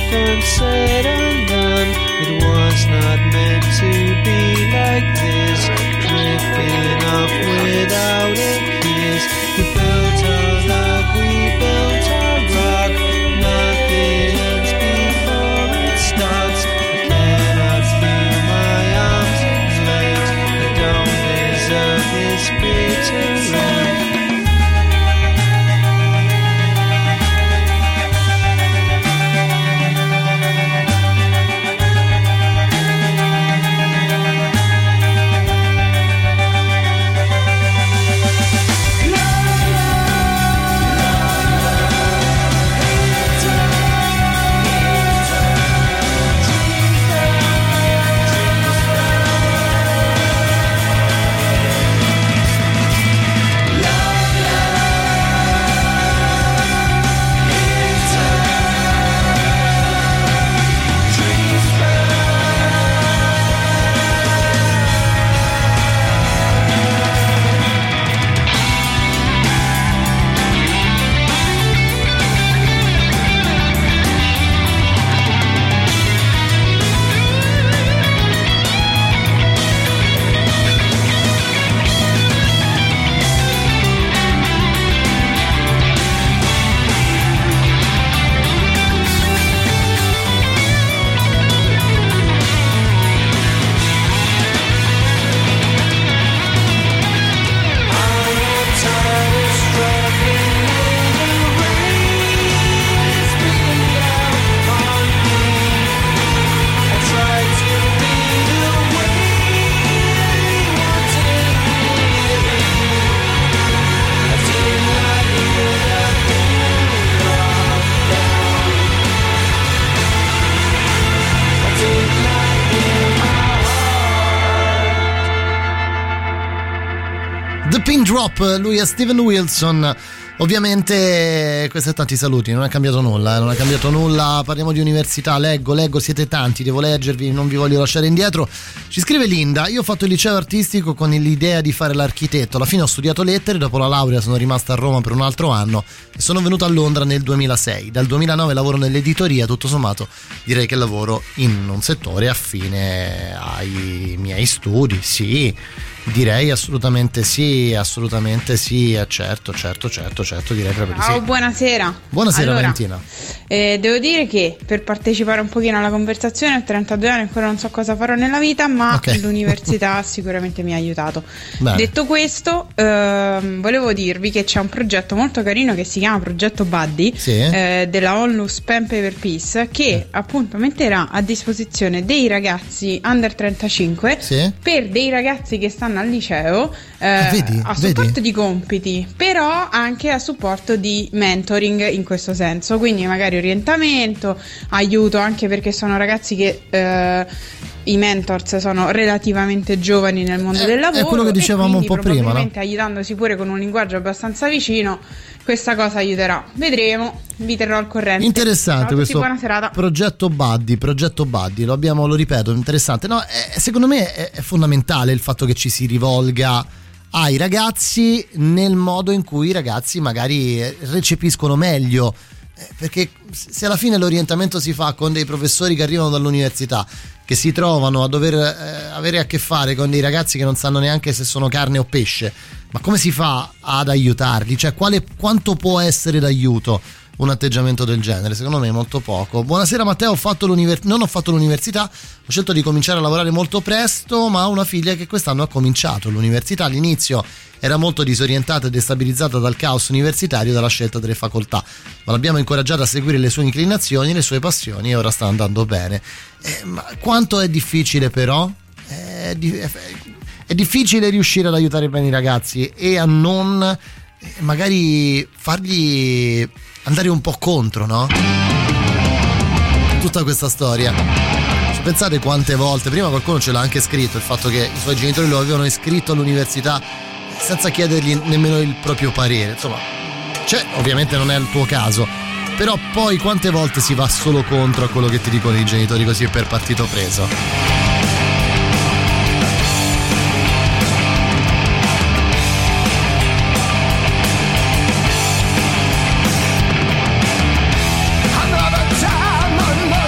done, said and done. It was not meant to be like this. Drifting off without a kiss. We built our love, we built our rock. Nothing ends before it starts. I cannot feel my arms and legs. I don't deserve this bitter end. Pin Drop, lui è Steven Wilson. Ovviamente questi tanti saluti, non è cambiato nulla, eh, non è cambiato nulla. Parliamo di università, leggo, leggo, siete tanti, devo leggervi, non vi voglio lasciare indietro. Ci scrive Linda: io ho fatto il liceo artistico con l'idea di fare l'architetto, alla fine ho studiato lettere, dopo la laurea sono rimasta a Roma per un altro anno e sono venuto a Londra nel duemilasei. Dal duemilanove lavoro nell'editoria, tutto sommato direi che lavoro in un settore affine ai miei studi, sì. Direi assolutamente sì, assolutamente sì, eh, certo, certo, certo, certo, direi proprio di sì. Ciao, buonasera. Buonasera allora, Valentina. Eh, devo dire che per partecipare un pochino alla conversazione ho trentadue anni, ancora non so cosa farò nella vita, ma okay. L'università sicuramente mi ha aiutato. Bene. Detto questo, ehm, volevo dirvi che c'è un progetto molto carino che si chiama Progetto Buddy, sì. eh, della Onlus Pen Paper Peace, che eh. appunto metterà a disposizione dei ragazzi under trentacinque, sì. per dei ragazzi che stanno al liceo, eh, ah, vedi, a supporto vedi? di compiti, però anche a supporto di mentoring in questo senso, quindi magari orientamento, aiuto, anche perché sono ragazzi che eh, i mentors sono relativamente giovani nel mondo eh, del lavoro, è quello che dicevamo un po' prima, probabilmente no? aiutandosi pure con un linguaggio abbastanza vicino, questa cosa aiuterà, vedremo, vi terrò al corrente. Interessante questo buona serata. progetto Buddy, progetto Buddy, lo abbiamo, lo ripeto, interessante. No, è, secondo me è, è fondamentale il fatto che ci si rivolga ai ragazzi nel modo in cui i ragazzi magari recepiscono meglio, perché se alla fine l'orientamento si fa con dei professori che arrivano dall'università, che si trovano a dover eh, avere a che fare con dei ragazzi che non sanno neanche se sono carne o pesce, ma come si fa ad aiutarli? Cioè, quale, quanto può essere d'aiuto un atteggiamento del genere? Secondo me molto poco. Buonasera Matteo, ho fatto l'univer- non ho fatto l'università, ho scelto di cominciare a lavorare molto presto, ma ho una figlia che quest'anno ha cominciato l'università. All'inizio era molto disorientata e destabilizzata dal caos universitario e dalla scelta delle facoltà, ma l'abbiamo incoraggiata a seguire le sue inclinazioni, le sue passioni, e ora sta andando bene. Eh, ma quanto è difficile però? È, di- è difficile riuscire ad aiutare bene i ragazzi e a non eh, magari fargli andare un po' contro, no? Tutta questa storia. Ci pensate quante volte, prima qualcuno ce l'ha anche scritto, il fatto che i suoi genitori lo avevano iscritto all'università senza chiedergli nemmeno il proprio parere. Insomma, cioè, ovviamente non è il tuo caso, però poi quante volte si va solo contro a quello che ti dicono i genitori, così per partito preso. Another time, another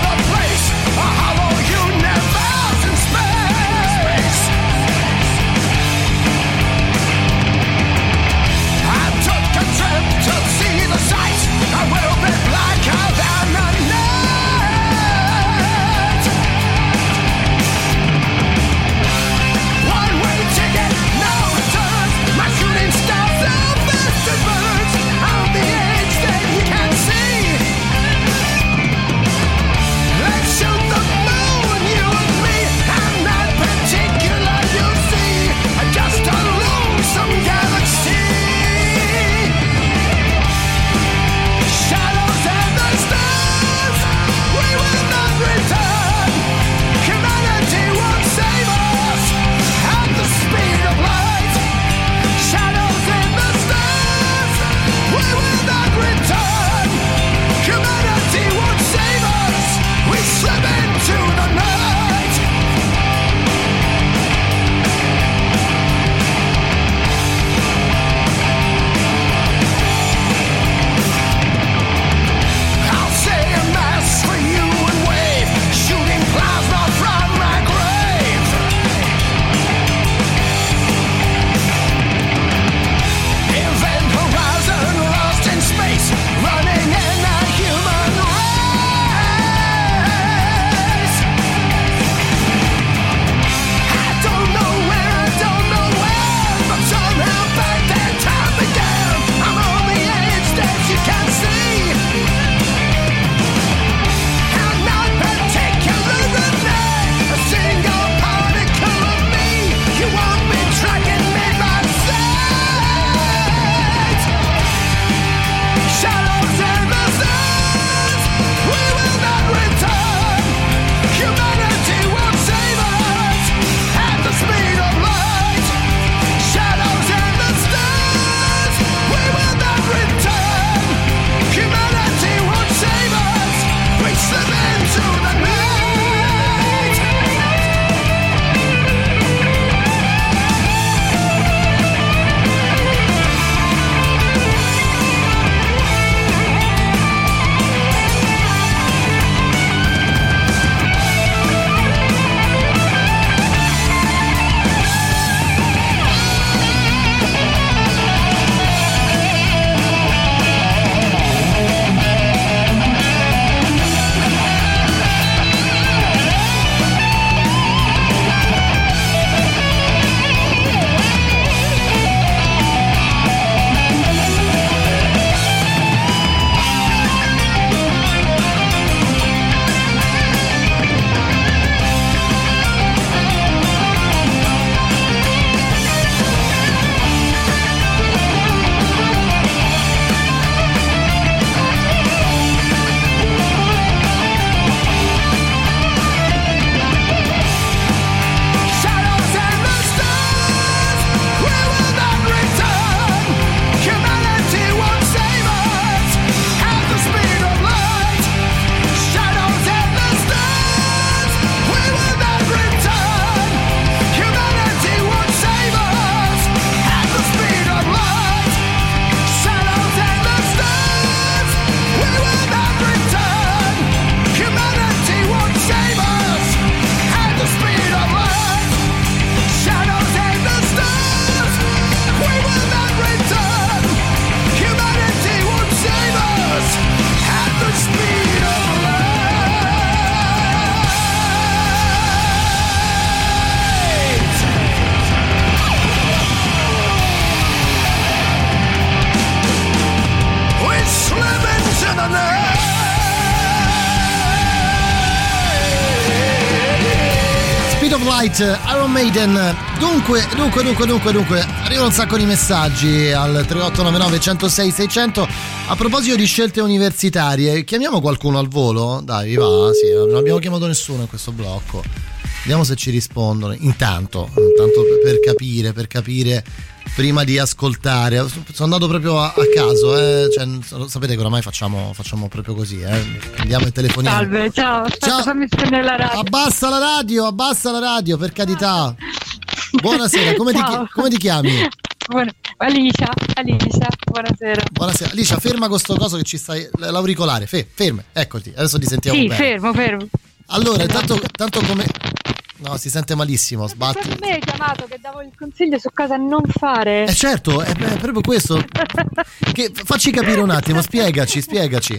Light, Iron Maiden. Dunque, dunque, dunque, dunque, dunque, arrivano un sacco di messaggi al tre otto nove nove uno zero sei sei zero zero. A proposito di scelte universitarie, chiamiamo qualcuno al volo? Dai, va, sì, non abbiamo chiamato nessuno in questo blocco. Vediamo se ci rispondono. Intanto, intanto per capire, per capire prima di ascoltare. Sono andato proprio a, a caso, eh. Cioè, sapete che oramai facciamo, facciamo proprio così, eh. Andiamo e telefoniamo. Salve, ciao, aspetta, ciao. fammi spegnere la radio. Abbassa la radio, abbassa la radio, per carità. Buonasera, come, ti, come ti chiami? Buona, Alicia, Alicia, buonasera. Buonasera, Alicia, ferma questo coso che ci stai, l'auricolare, fe, ferma, eccoti, adesso ti sentiamo sì, bene. Sì, fermo, fermo. Allora, tanto, tanto come... No, si sente malissimo, sbatti. Proprio me hai chiamato che davo il consiglio su cosa non fare. Eh certo, è, è proprio questo. Che, facci capire un attimo, spiegaci, spiegaci.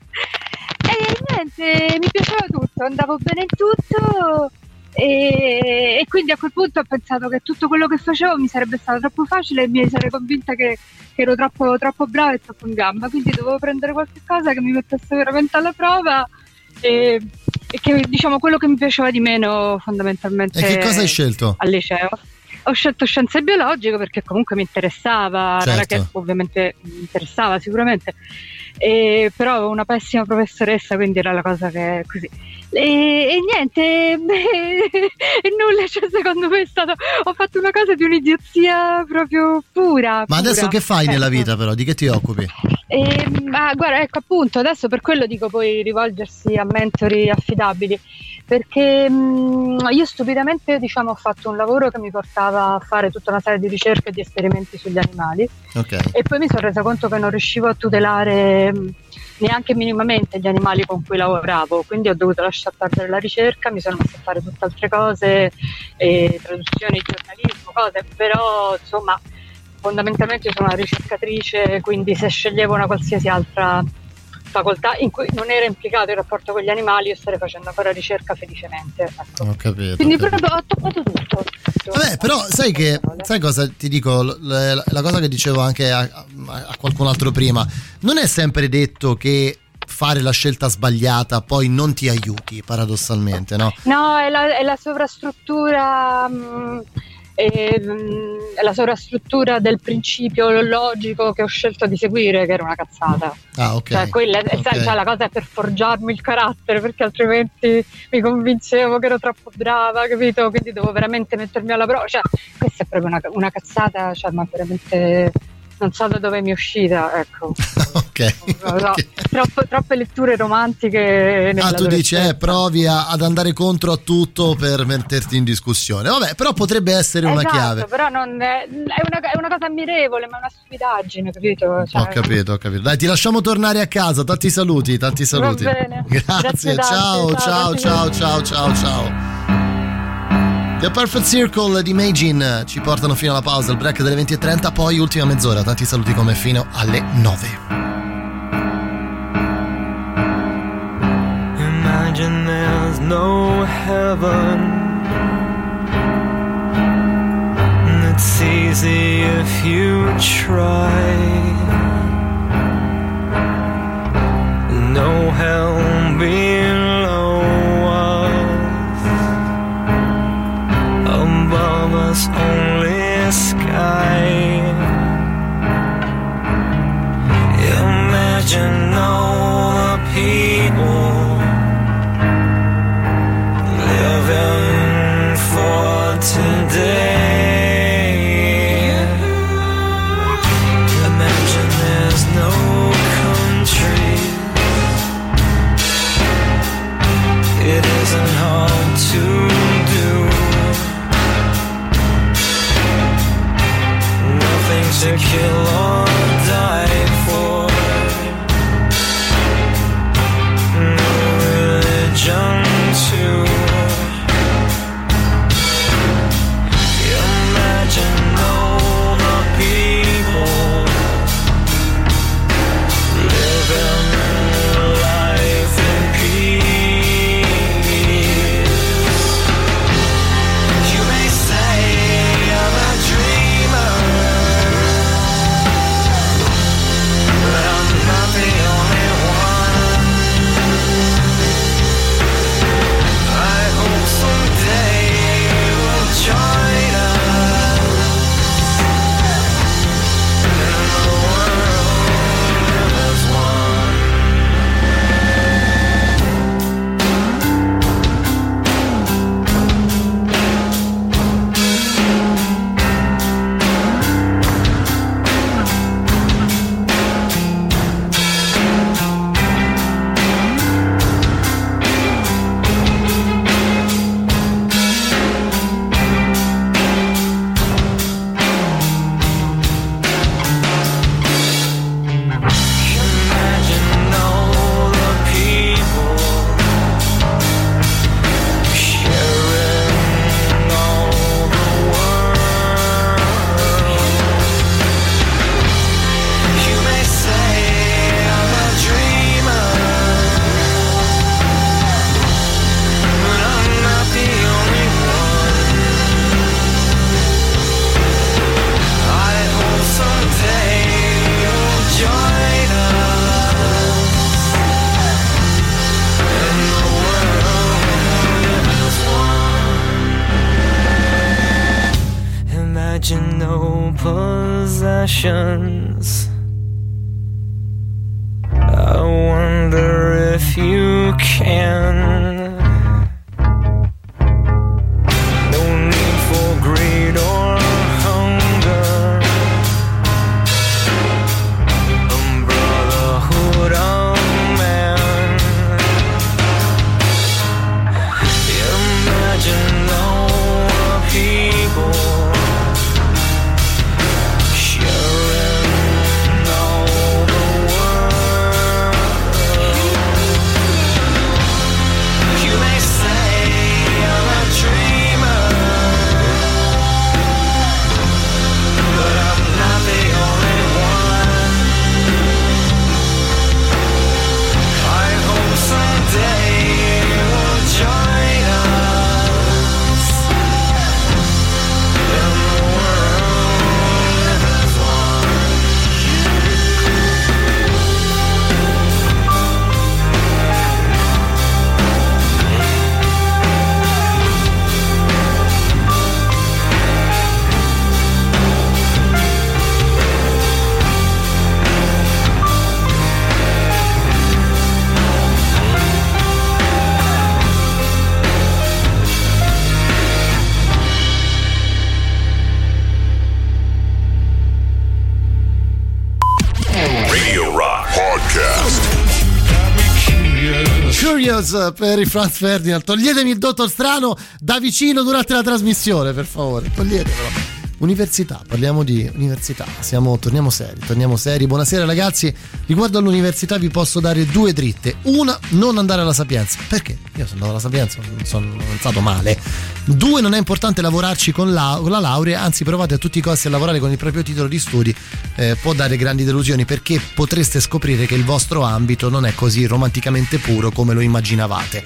E niente, mi piaceva tutto, andavo bene in tutto e, e quindi a quel punto ho pensato che tutto quello che facevo mi sarebbe stato troppo facile e mi sarei convinta che, che ero troppo, troppo brava e troppo in gamba, quindi dovevo prendere qualche cosa che mi mettesse veramente alla prova e, e che diciamo quello che mi piaceva di meno fondamentalmente. E che cosa hai scelto? Al liceo ho scelto scienze biologiche perché comunque mi interessava, certo. Non è che ovviamente mi interessava sicuramente, e, però avevo una pessima professoressa, quindi era la cosa che così. E, e niente, beh, e nulla, cioè secondo me è stato, ho fatto una cosa di un'idiozia proprio pura. Ma pura. adesso che fai ecco. nella vita però? Di che ti occupi? E, ma guarda, ecco appunto, adesso per quello dico poi rivolgersi a mentori affidabili, perché mh, io stupidamente diciamo ho fatto un lavoro che mi portava a fare tutta una serie di ricerche e di esperimenti sugli animali, okay. E poi mi sono resa conto che non riuscivo a tutelare mh, neanche minimamente gli animali con cui lavoravo, quindi ho dovuto lasciare perdere la ricerca, mi sono messa a fare tutte altre cose, e traduzioni, giornalismo, cose, però insomma fondamentalmente io sono una ricercatrice, quindi se sceglievo una qualsiasi altra facoltà in cui non era implicato il rapporto con gli animali, io starei facendo ancora ricerca felicemente, ecco. Ho capito. Quindi ho capito. proprio ho toppato tutto. Vabbè, però sai che sai cosa ti dico? La, la cosa che dicevo anche a, a qualcun altro prima, non è sempre detto che fare la scelta sbagliata poi non ti aiuti, paradossalmente, no? No, è la, è la sovrastruttura mh, è, mh, è la sovrastruttura del principio logico che ho scelto di seguire, che era una cazzata. Ah, ok. Cioè, quella è okay. cioè, la cosa è per forgiarmi il carattere, perché altrimenti mi convincevo che ero troppo brava, capito? Quindi devo veramente mettermi alla prova. Cioè, questa è proprio una, una cazzata, cioè, ma veramente non so da dove mi è uscita, ecco. Ok. Non so, okay. Troppe, troppe letture romantiche. Ah, tu dici, eh, provi a, ad andare contro a tutto per metterti in discussione. Vabbè, però potrebbe essere una esatto, chiave. Però non è, è, una, è una cosa ammirevole, ma è una stupidaggine, capito? Cioè, ho capito, ho capito. Dai, ti lasciamo tornare a casa. Tanti saluti, tanti saluti. Va bene. Grazie, Grazie ciao, tanti, ciao, ciao, ciao, ciao, ciao. The Perfect Circle di Imagine ci portano fino alla pausa, il break delle venti e trenta, poi ultima mezz'ora. Tanti saluti come fino alle nove. Imagine there's no heaven. It's easy if you try. No hell below us. Above us only sky. Imagine all the people living for today. Imagine there's no country passions. I wonder if you can. No need for greed or hunger, and brotherhood of man. Imagine all the people Curious per i Franz Ferdinand. Toglietemi il dottor strano da vicino durante la trasmissione, per favore, toglietemelo. Università, parliamo di università, siamo, torniamo seri, torniamo seri. Buonasera ragazzi, riguardo all'università vi posso dare due dritte. Una, non andare alla Sapienza. Perché? Io sono andato alla Sapienza, non sono stato male. Due, non è importante lavorarci con la, con la laurea, anzi provate a tutti i costi a lavorare con il proprio titolo di studi. Eh, può dare grandi delusioni perché potreste scoprire che il vostro ambito non è così romanticamente puro come lo immaginavate.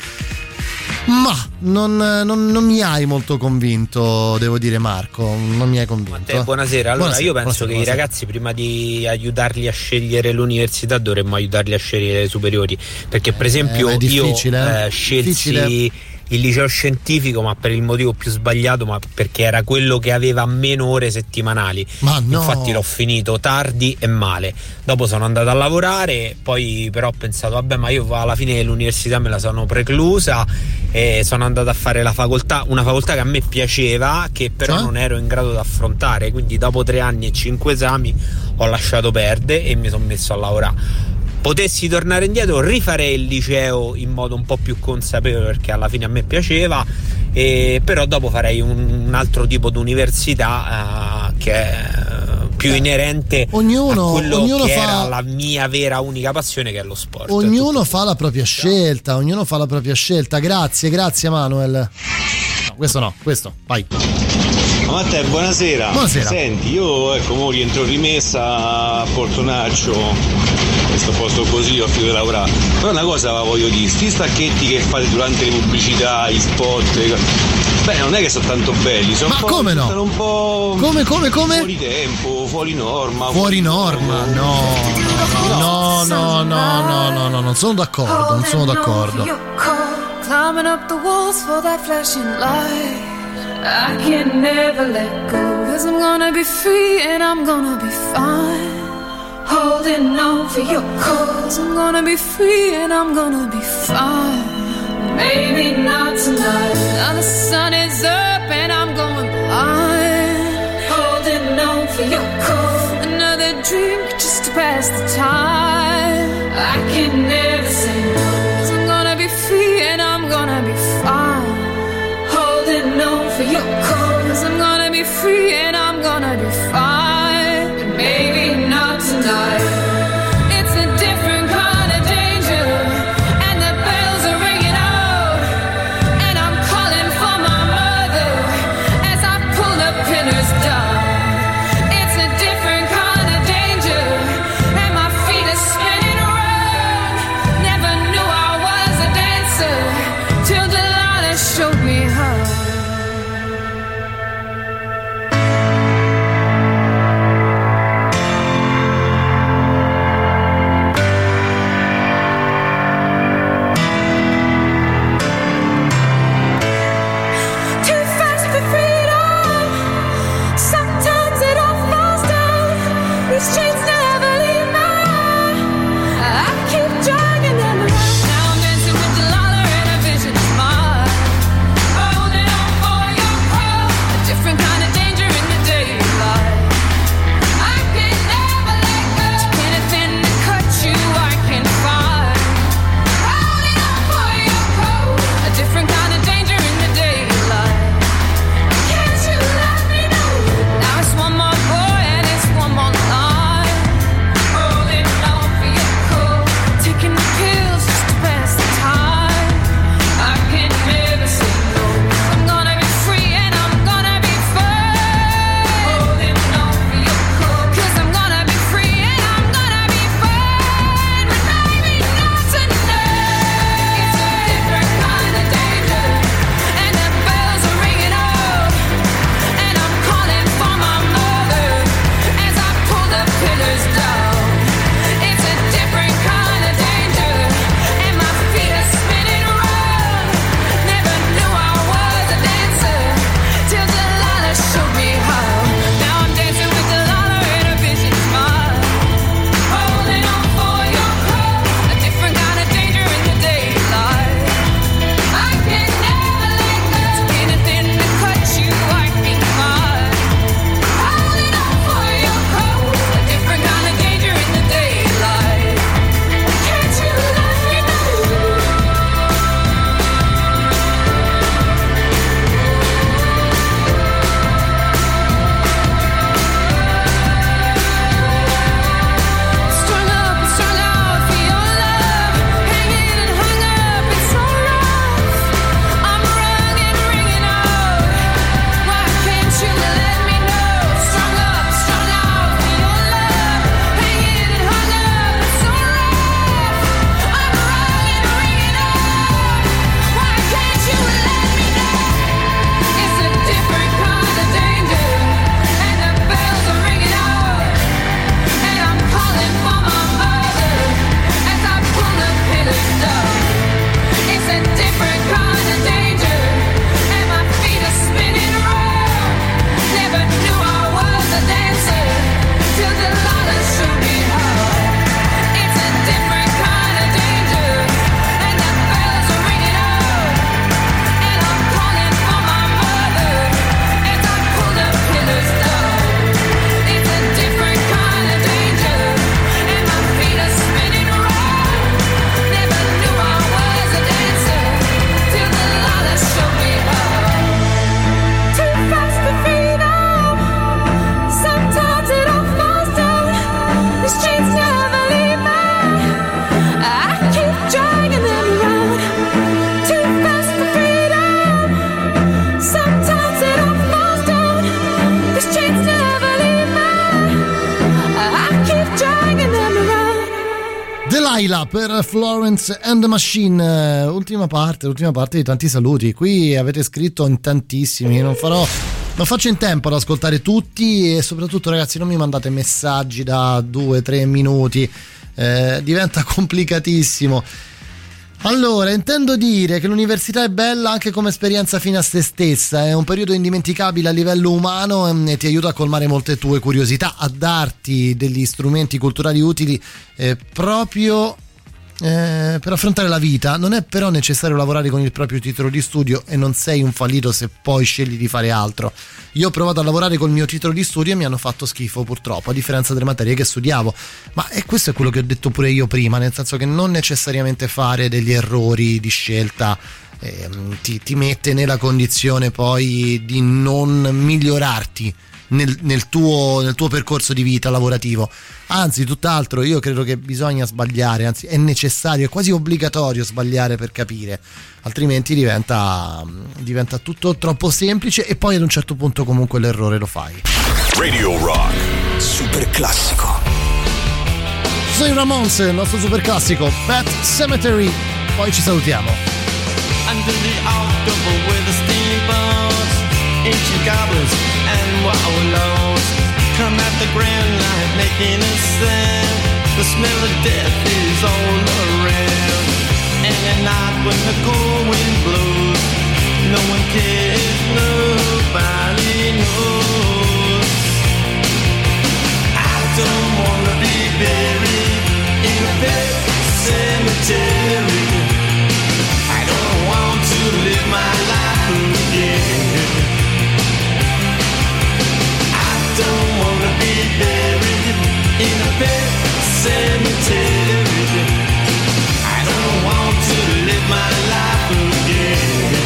Ma non, non, non mi hai molto convinto, devo dire, Marco. Non mi hai convinto. Matteo, buonasera. Allora, Buonasera, io penso buonasera, che buonasera. i ragazzi, prima di aiutarli a scegliere l'università, dovremmo aiutarli a scegliere le superiori. Perché, per esempio, Eh, è difficile, io eh? eh, scelsi Difficile. il liceo scientifico, ma per il motivo più sbagliato, ma perché era quello che aveva meno ore settimanali. Ma no. Infatti l'ho finito tardi e male. Dopo sono andato a lavorare, poi però ho pensato vabbè, ma io alla fine l'università me la sono preclusa e sono andato a fare la facoltà, una facoltà che a me piaceva, che però Cioè? non ero in grado di affrontare, quindi dopo tre anni e cinque esami ho lasciato perdere e mi sono messo a lavorare. Potessi tornare indietro, rifarei il liceo in modo un po' più consapevole, perché alla fine a me piaceva, e però dopo farei un, un altro tipo di università uh, che è più inerente ognuno, a quello ognuno che fa... era la mia vera unica passione, che è lo sport. Ognuno fa la propria scelta, ognuno fa la propria scelta. Grazie, grazie Manuel. No, questo no, questo, vai. Matteo, buonasera. Buonasera. Senti, io ecco, mo rientro in rimessa a Portonaccio, questo posto così, ho finito di lavorare. Però una cosa la voglio dire, sti stacchetti che fate durante le pubblicità, gli spot, le... beh, non è che sono tanto belli, sono Ma un po', come no? sono un po' Come, come, come? fuori tempo, fuori norma. Fuori norma, no, no, no, no, no, no, no, non sono d'accordo, non sono d'accordo. Climbing up the walls for that flashing light. I can never let go, cause I'm gonna be free and I'm gonna be fine. Holding on for your cause, I'm gonna be free and I'm gonna be fine. Maybe not tonight. Now the sun is up and I'm going blind. Holding on for your cause, another drink just to pass the time. I can never say no, cause I'm gonna be free and I'm gonna be fine. Holding on for your cause, I'm gonna be free and I'm gonna be fine. But maybe not tonight. It's a different kind of danger, and the bells are ringing out, and I'm calling for my mother as I pull the pillars down. It's a different kind of danger, and my feet are spinning around. Never knew I was a dancer till Delilah showed me how. Laila per Florence and the Machine. Ultima parte, l'ultima parte di tanti saluti. Qui avete scritto in tantissimi, non farò non faccio in tempo ad ascoltare tutti, e soprattutto ragazzi non mi mandate messaggi da due tre minuti, eh, diventa complicatissimo. Allora, intendo dire che l'università è bella anche come esperienza fine a se stessa, è un periodo indimenticabile a livello umano e ti aiuta a colmare molte tue curiosità, a darti degli strumenti culturali utili eh, proprio eh, per affrontare la vita. Non è però necessario lavorare con il proprio titolo di studio e non sei un fallito se poi scegli di fare altro. Io ho provato a lavorare col mio titolo di studio e mi hanno fatto schifo, purtroppo, a differenza delle materie che studiavo. Ma e questo è quello che ho detto pure io prima, nel senso che non necessariamente fare degli errori di scelta eh, ti, ti mette nella condizione poi di non migliorarti nel, nel, tuo, nel tuo percorso di vita lavorativo. Anzi, tutt'altro, io credo che bisogna sbagliare, anzi è necessario, è quasi obbligatorio sbagliare per capire, altrimenti diventa, diventa tutto troppo semplice e poi ad un certo punto comunque l'errore lo fai. Radio Rock Super classico. Sono i Ramones, il nostro super classico Pet Cemetery, poi ci salutiamo. Under the October with the steamboats, ancient goblins and wallows come at the grand light making a sound. The smell of death is all around. And at night when the cold wind blows, no one cares, nobody knows. I don't wanna be buried in a pet cemetery. I don't want to live my life again. I don't wanna be buried in a pet cemetery. I don't want to live my life again.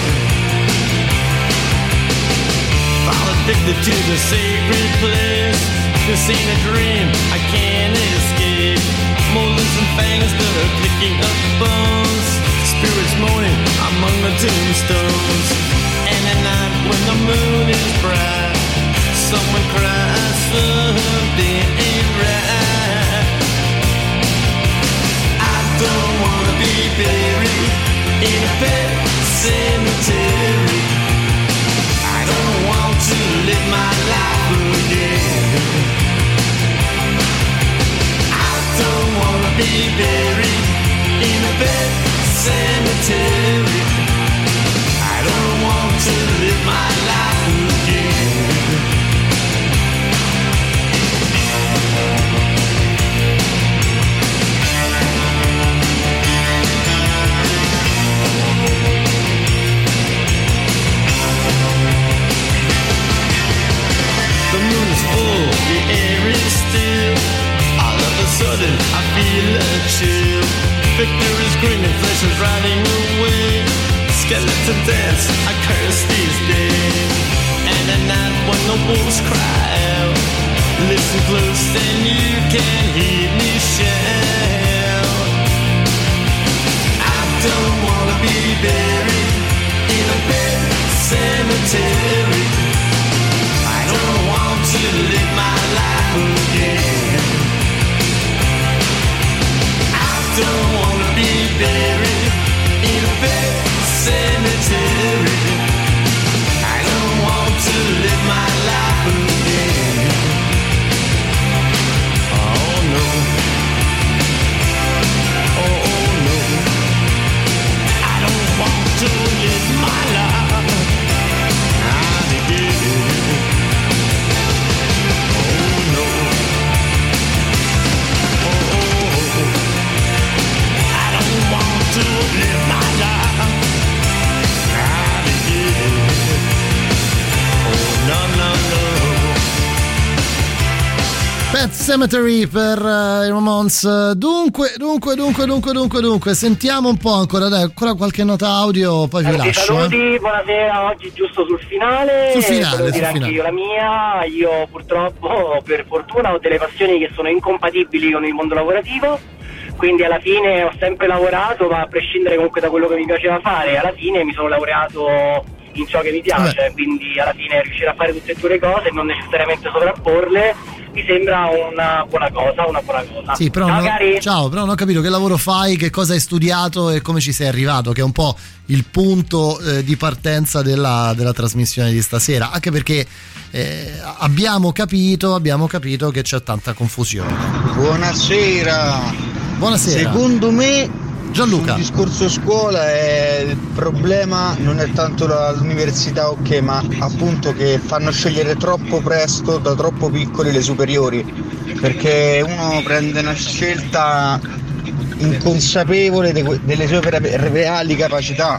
Fall addicted to the sacred place. This ain't a dream, I can't escape. Molars and fangs that are picking up bones. Spirits moaning among the tombstones. And at night when the moon is bright, someone cries something ain't right. I don't wanna be buried in a pet cemetery. I don't want to live my life again. I don't wanna be buried in a pet cemetery. I don't want to live my life again. The moon is full, the air is still. All of a sudden I feel a chill. Victor is screaming, flesh is riding away. Skeleton dance, I curse these days. And at night when the wolves cry out, listen close and you can hear me shout. I don't wanna be buried in a pet cemetery. I don't want to live my life again. I don't wanna be buried in a pet cemetery. I don't want to live my life again. Oh no. Oh no. I don't want to live my life again. Oh no. Oh, I don't want to live my life again. Oh no no no. Pet Cemetery per uh, i Ramones. Dunque, dunque, dunque, dunque, dunque, dunque, sentiamo un po' ancora, dai, ancora qualche nota audio, poi vi Tanti lascio. saluti, Eh. buonasera, oggi giusto sul finale. Sul finale, Volevo sul dire anche finale. io la mia. Io purtroppo, per fortuna, ho delle passioni che sono incompatibili con il mondo lavorativo. Quindi alla fine ho sempre lavorato, ma a prescindere comunque da quello che mi piaceva fare, alla fine mi sono laureato in ciò che mi piace, Vabbè. quindi alla fine riuscire a fare tutte e due le cose e non necessariamente sovrapporle mi sembra una buona cosa, una buona cosa. Sì, però ciao, non, cari. ciao, però non ho capito che lavoro fai, che cosa hai studiato e come ci sei arrivato, che è un po' il punto eh, di partenza della, della trasmissione di stasera, anche perché eh, abbiamo capito, abbiamo capito che c'è tanta confusione. Buonasera. Buonasera. Secondo me Gianluca, il discorso scuola è il problema non è tanto l'università, ok, ma appunto che fanno scegliere troppo presto, da troppo piccoli, le superiori, perché uno prende una scelta inconsapevole de- delle sue re- reali capacità.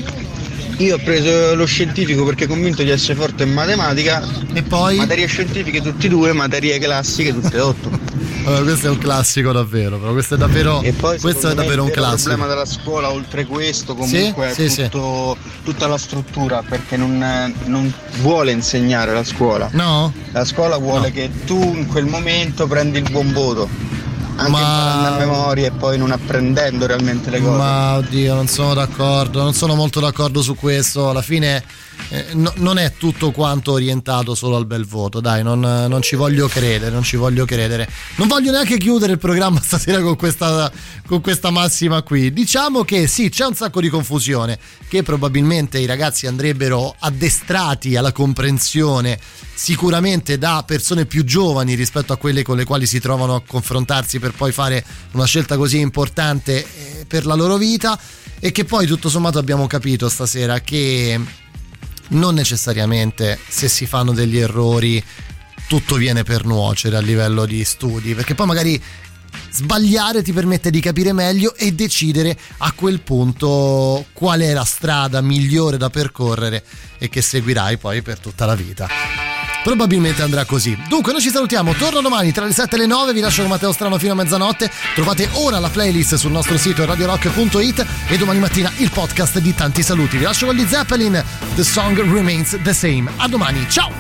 Io ho preso lo scientifico perché convinto di essere forte in matematica, e poi materie scientifiche tutti e due, materie classiche tutte e otto. Allora, questo è un classico davvero, però questo è davvero, E poi questo è davvero un il classico. Il problema della scuola, oltre questo, comunque Sì? è Sì, tutto, tutta la struttura, perché non, non vuole insegnare la scuola. No? La scuola vuole No. che tu in quel momento prendi il buon voto, anche Ma- imparando a memoria e poi non apprendendo realmente le cose. Ma oddio, non sono d'accordo, non sono molto d'accordo su questo. Alla fine eh, no- non è tutto quanto orientato solo al bel voto, dai, non, non ci voglio credere, non ci voglio credere. Non voglio neanche chiudere il programma stasera con questa, con questa massima qui. Diciamo che sì, c'è un sacco di confusione, che probabilmente i ragazzi andrebbero addestrati alla comprensione sicuramente da persone più giovani rispetto a quelle con le quali si trovano a confrontarsi per poi fare una scelta così importante eh, per la loro vita, e che poi tutto sommato abbiamo capito stasera che non necessariamente se si fanno degli errori tutto viene per nuocere a livello di studi, perché poi magari sbagliare ti permette di capire meglio e decidere a quel punto qual è la strada migliore da percorrere e che seguirai poi per tutta la vita. Probabilmente andrà così. Dunque noi ci salutiamo, torno domani tra le sette e le nove, vi lascio con Matteo Strano fino a mezzanotte. Trovate ora la playlist sul nostro sito radio rock punto it e domani mattina il podcast di Tanti Saluti. Vi lascio con gli Zeppelin, The Song Remains the Same. A domani, ciao!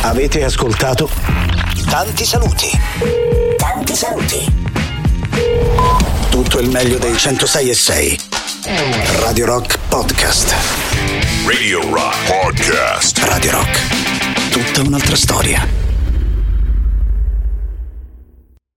Avete ascoltato Tanti saluti. Tanti saluti. Tutto il meglio dei centosei e sei. Radio Rock Podcast. Radio Rock Podcast. Radio Rock. Tutta un'altra storia.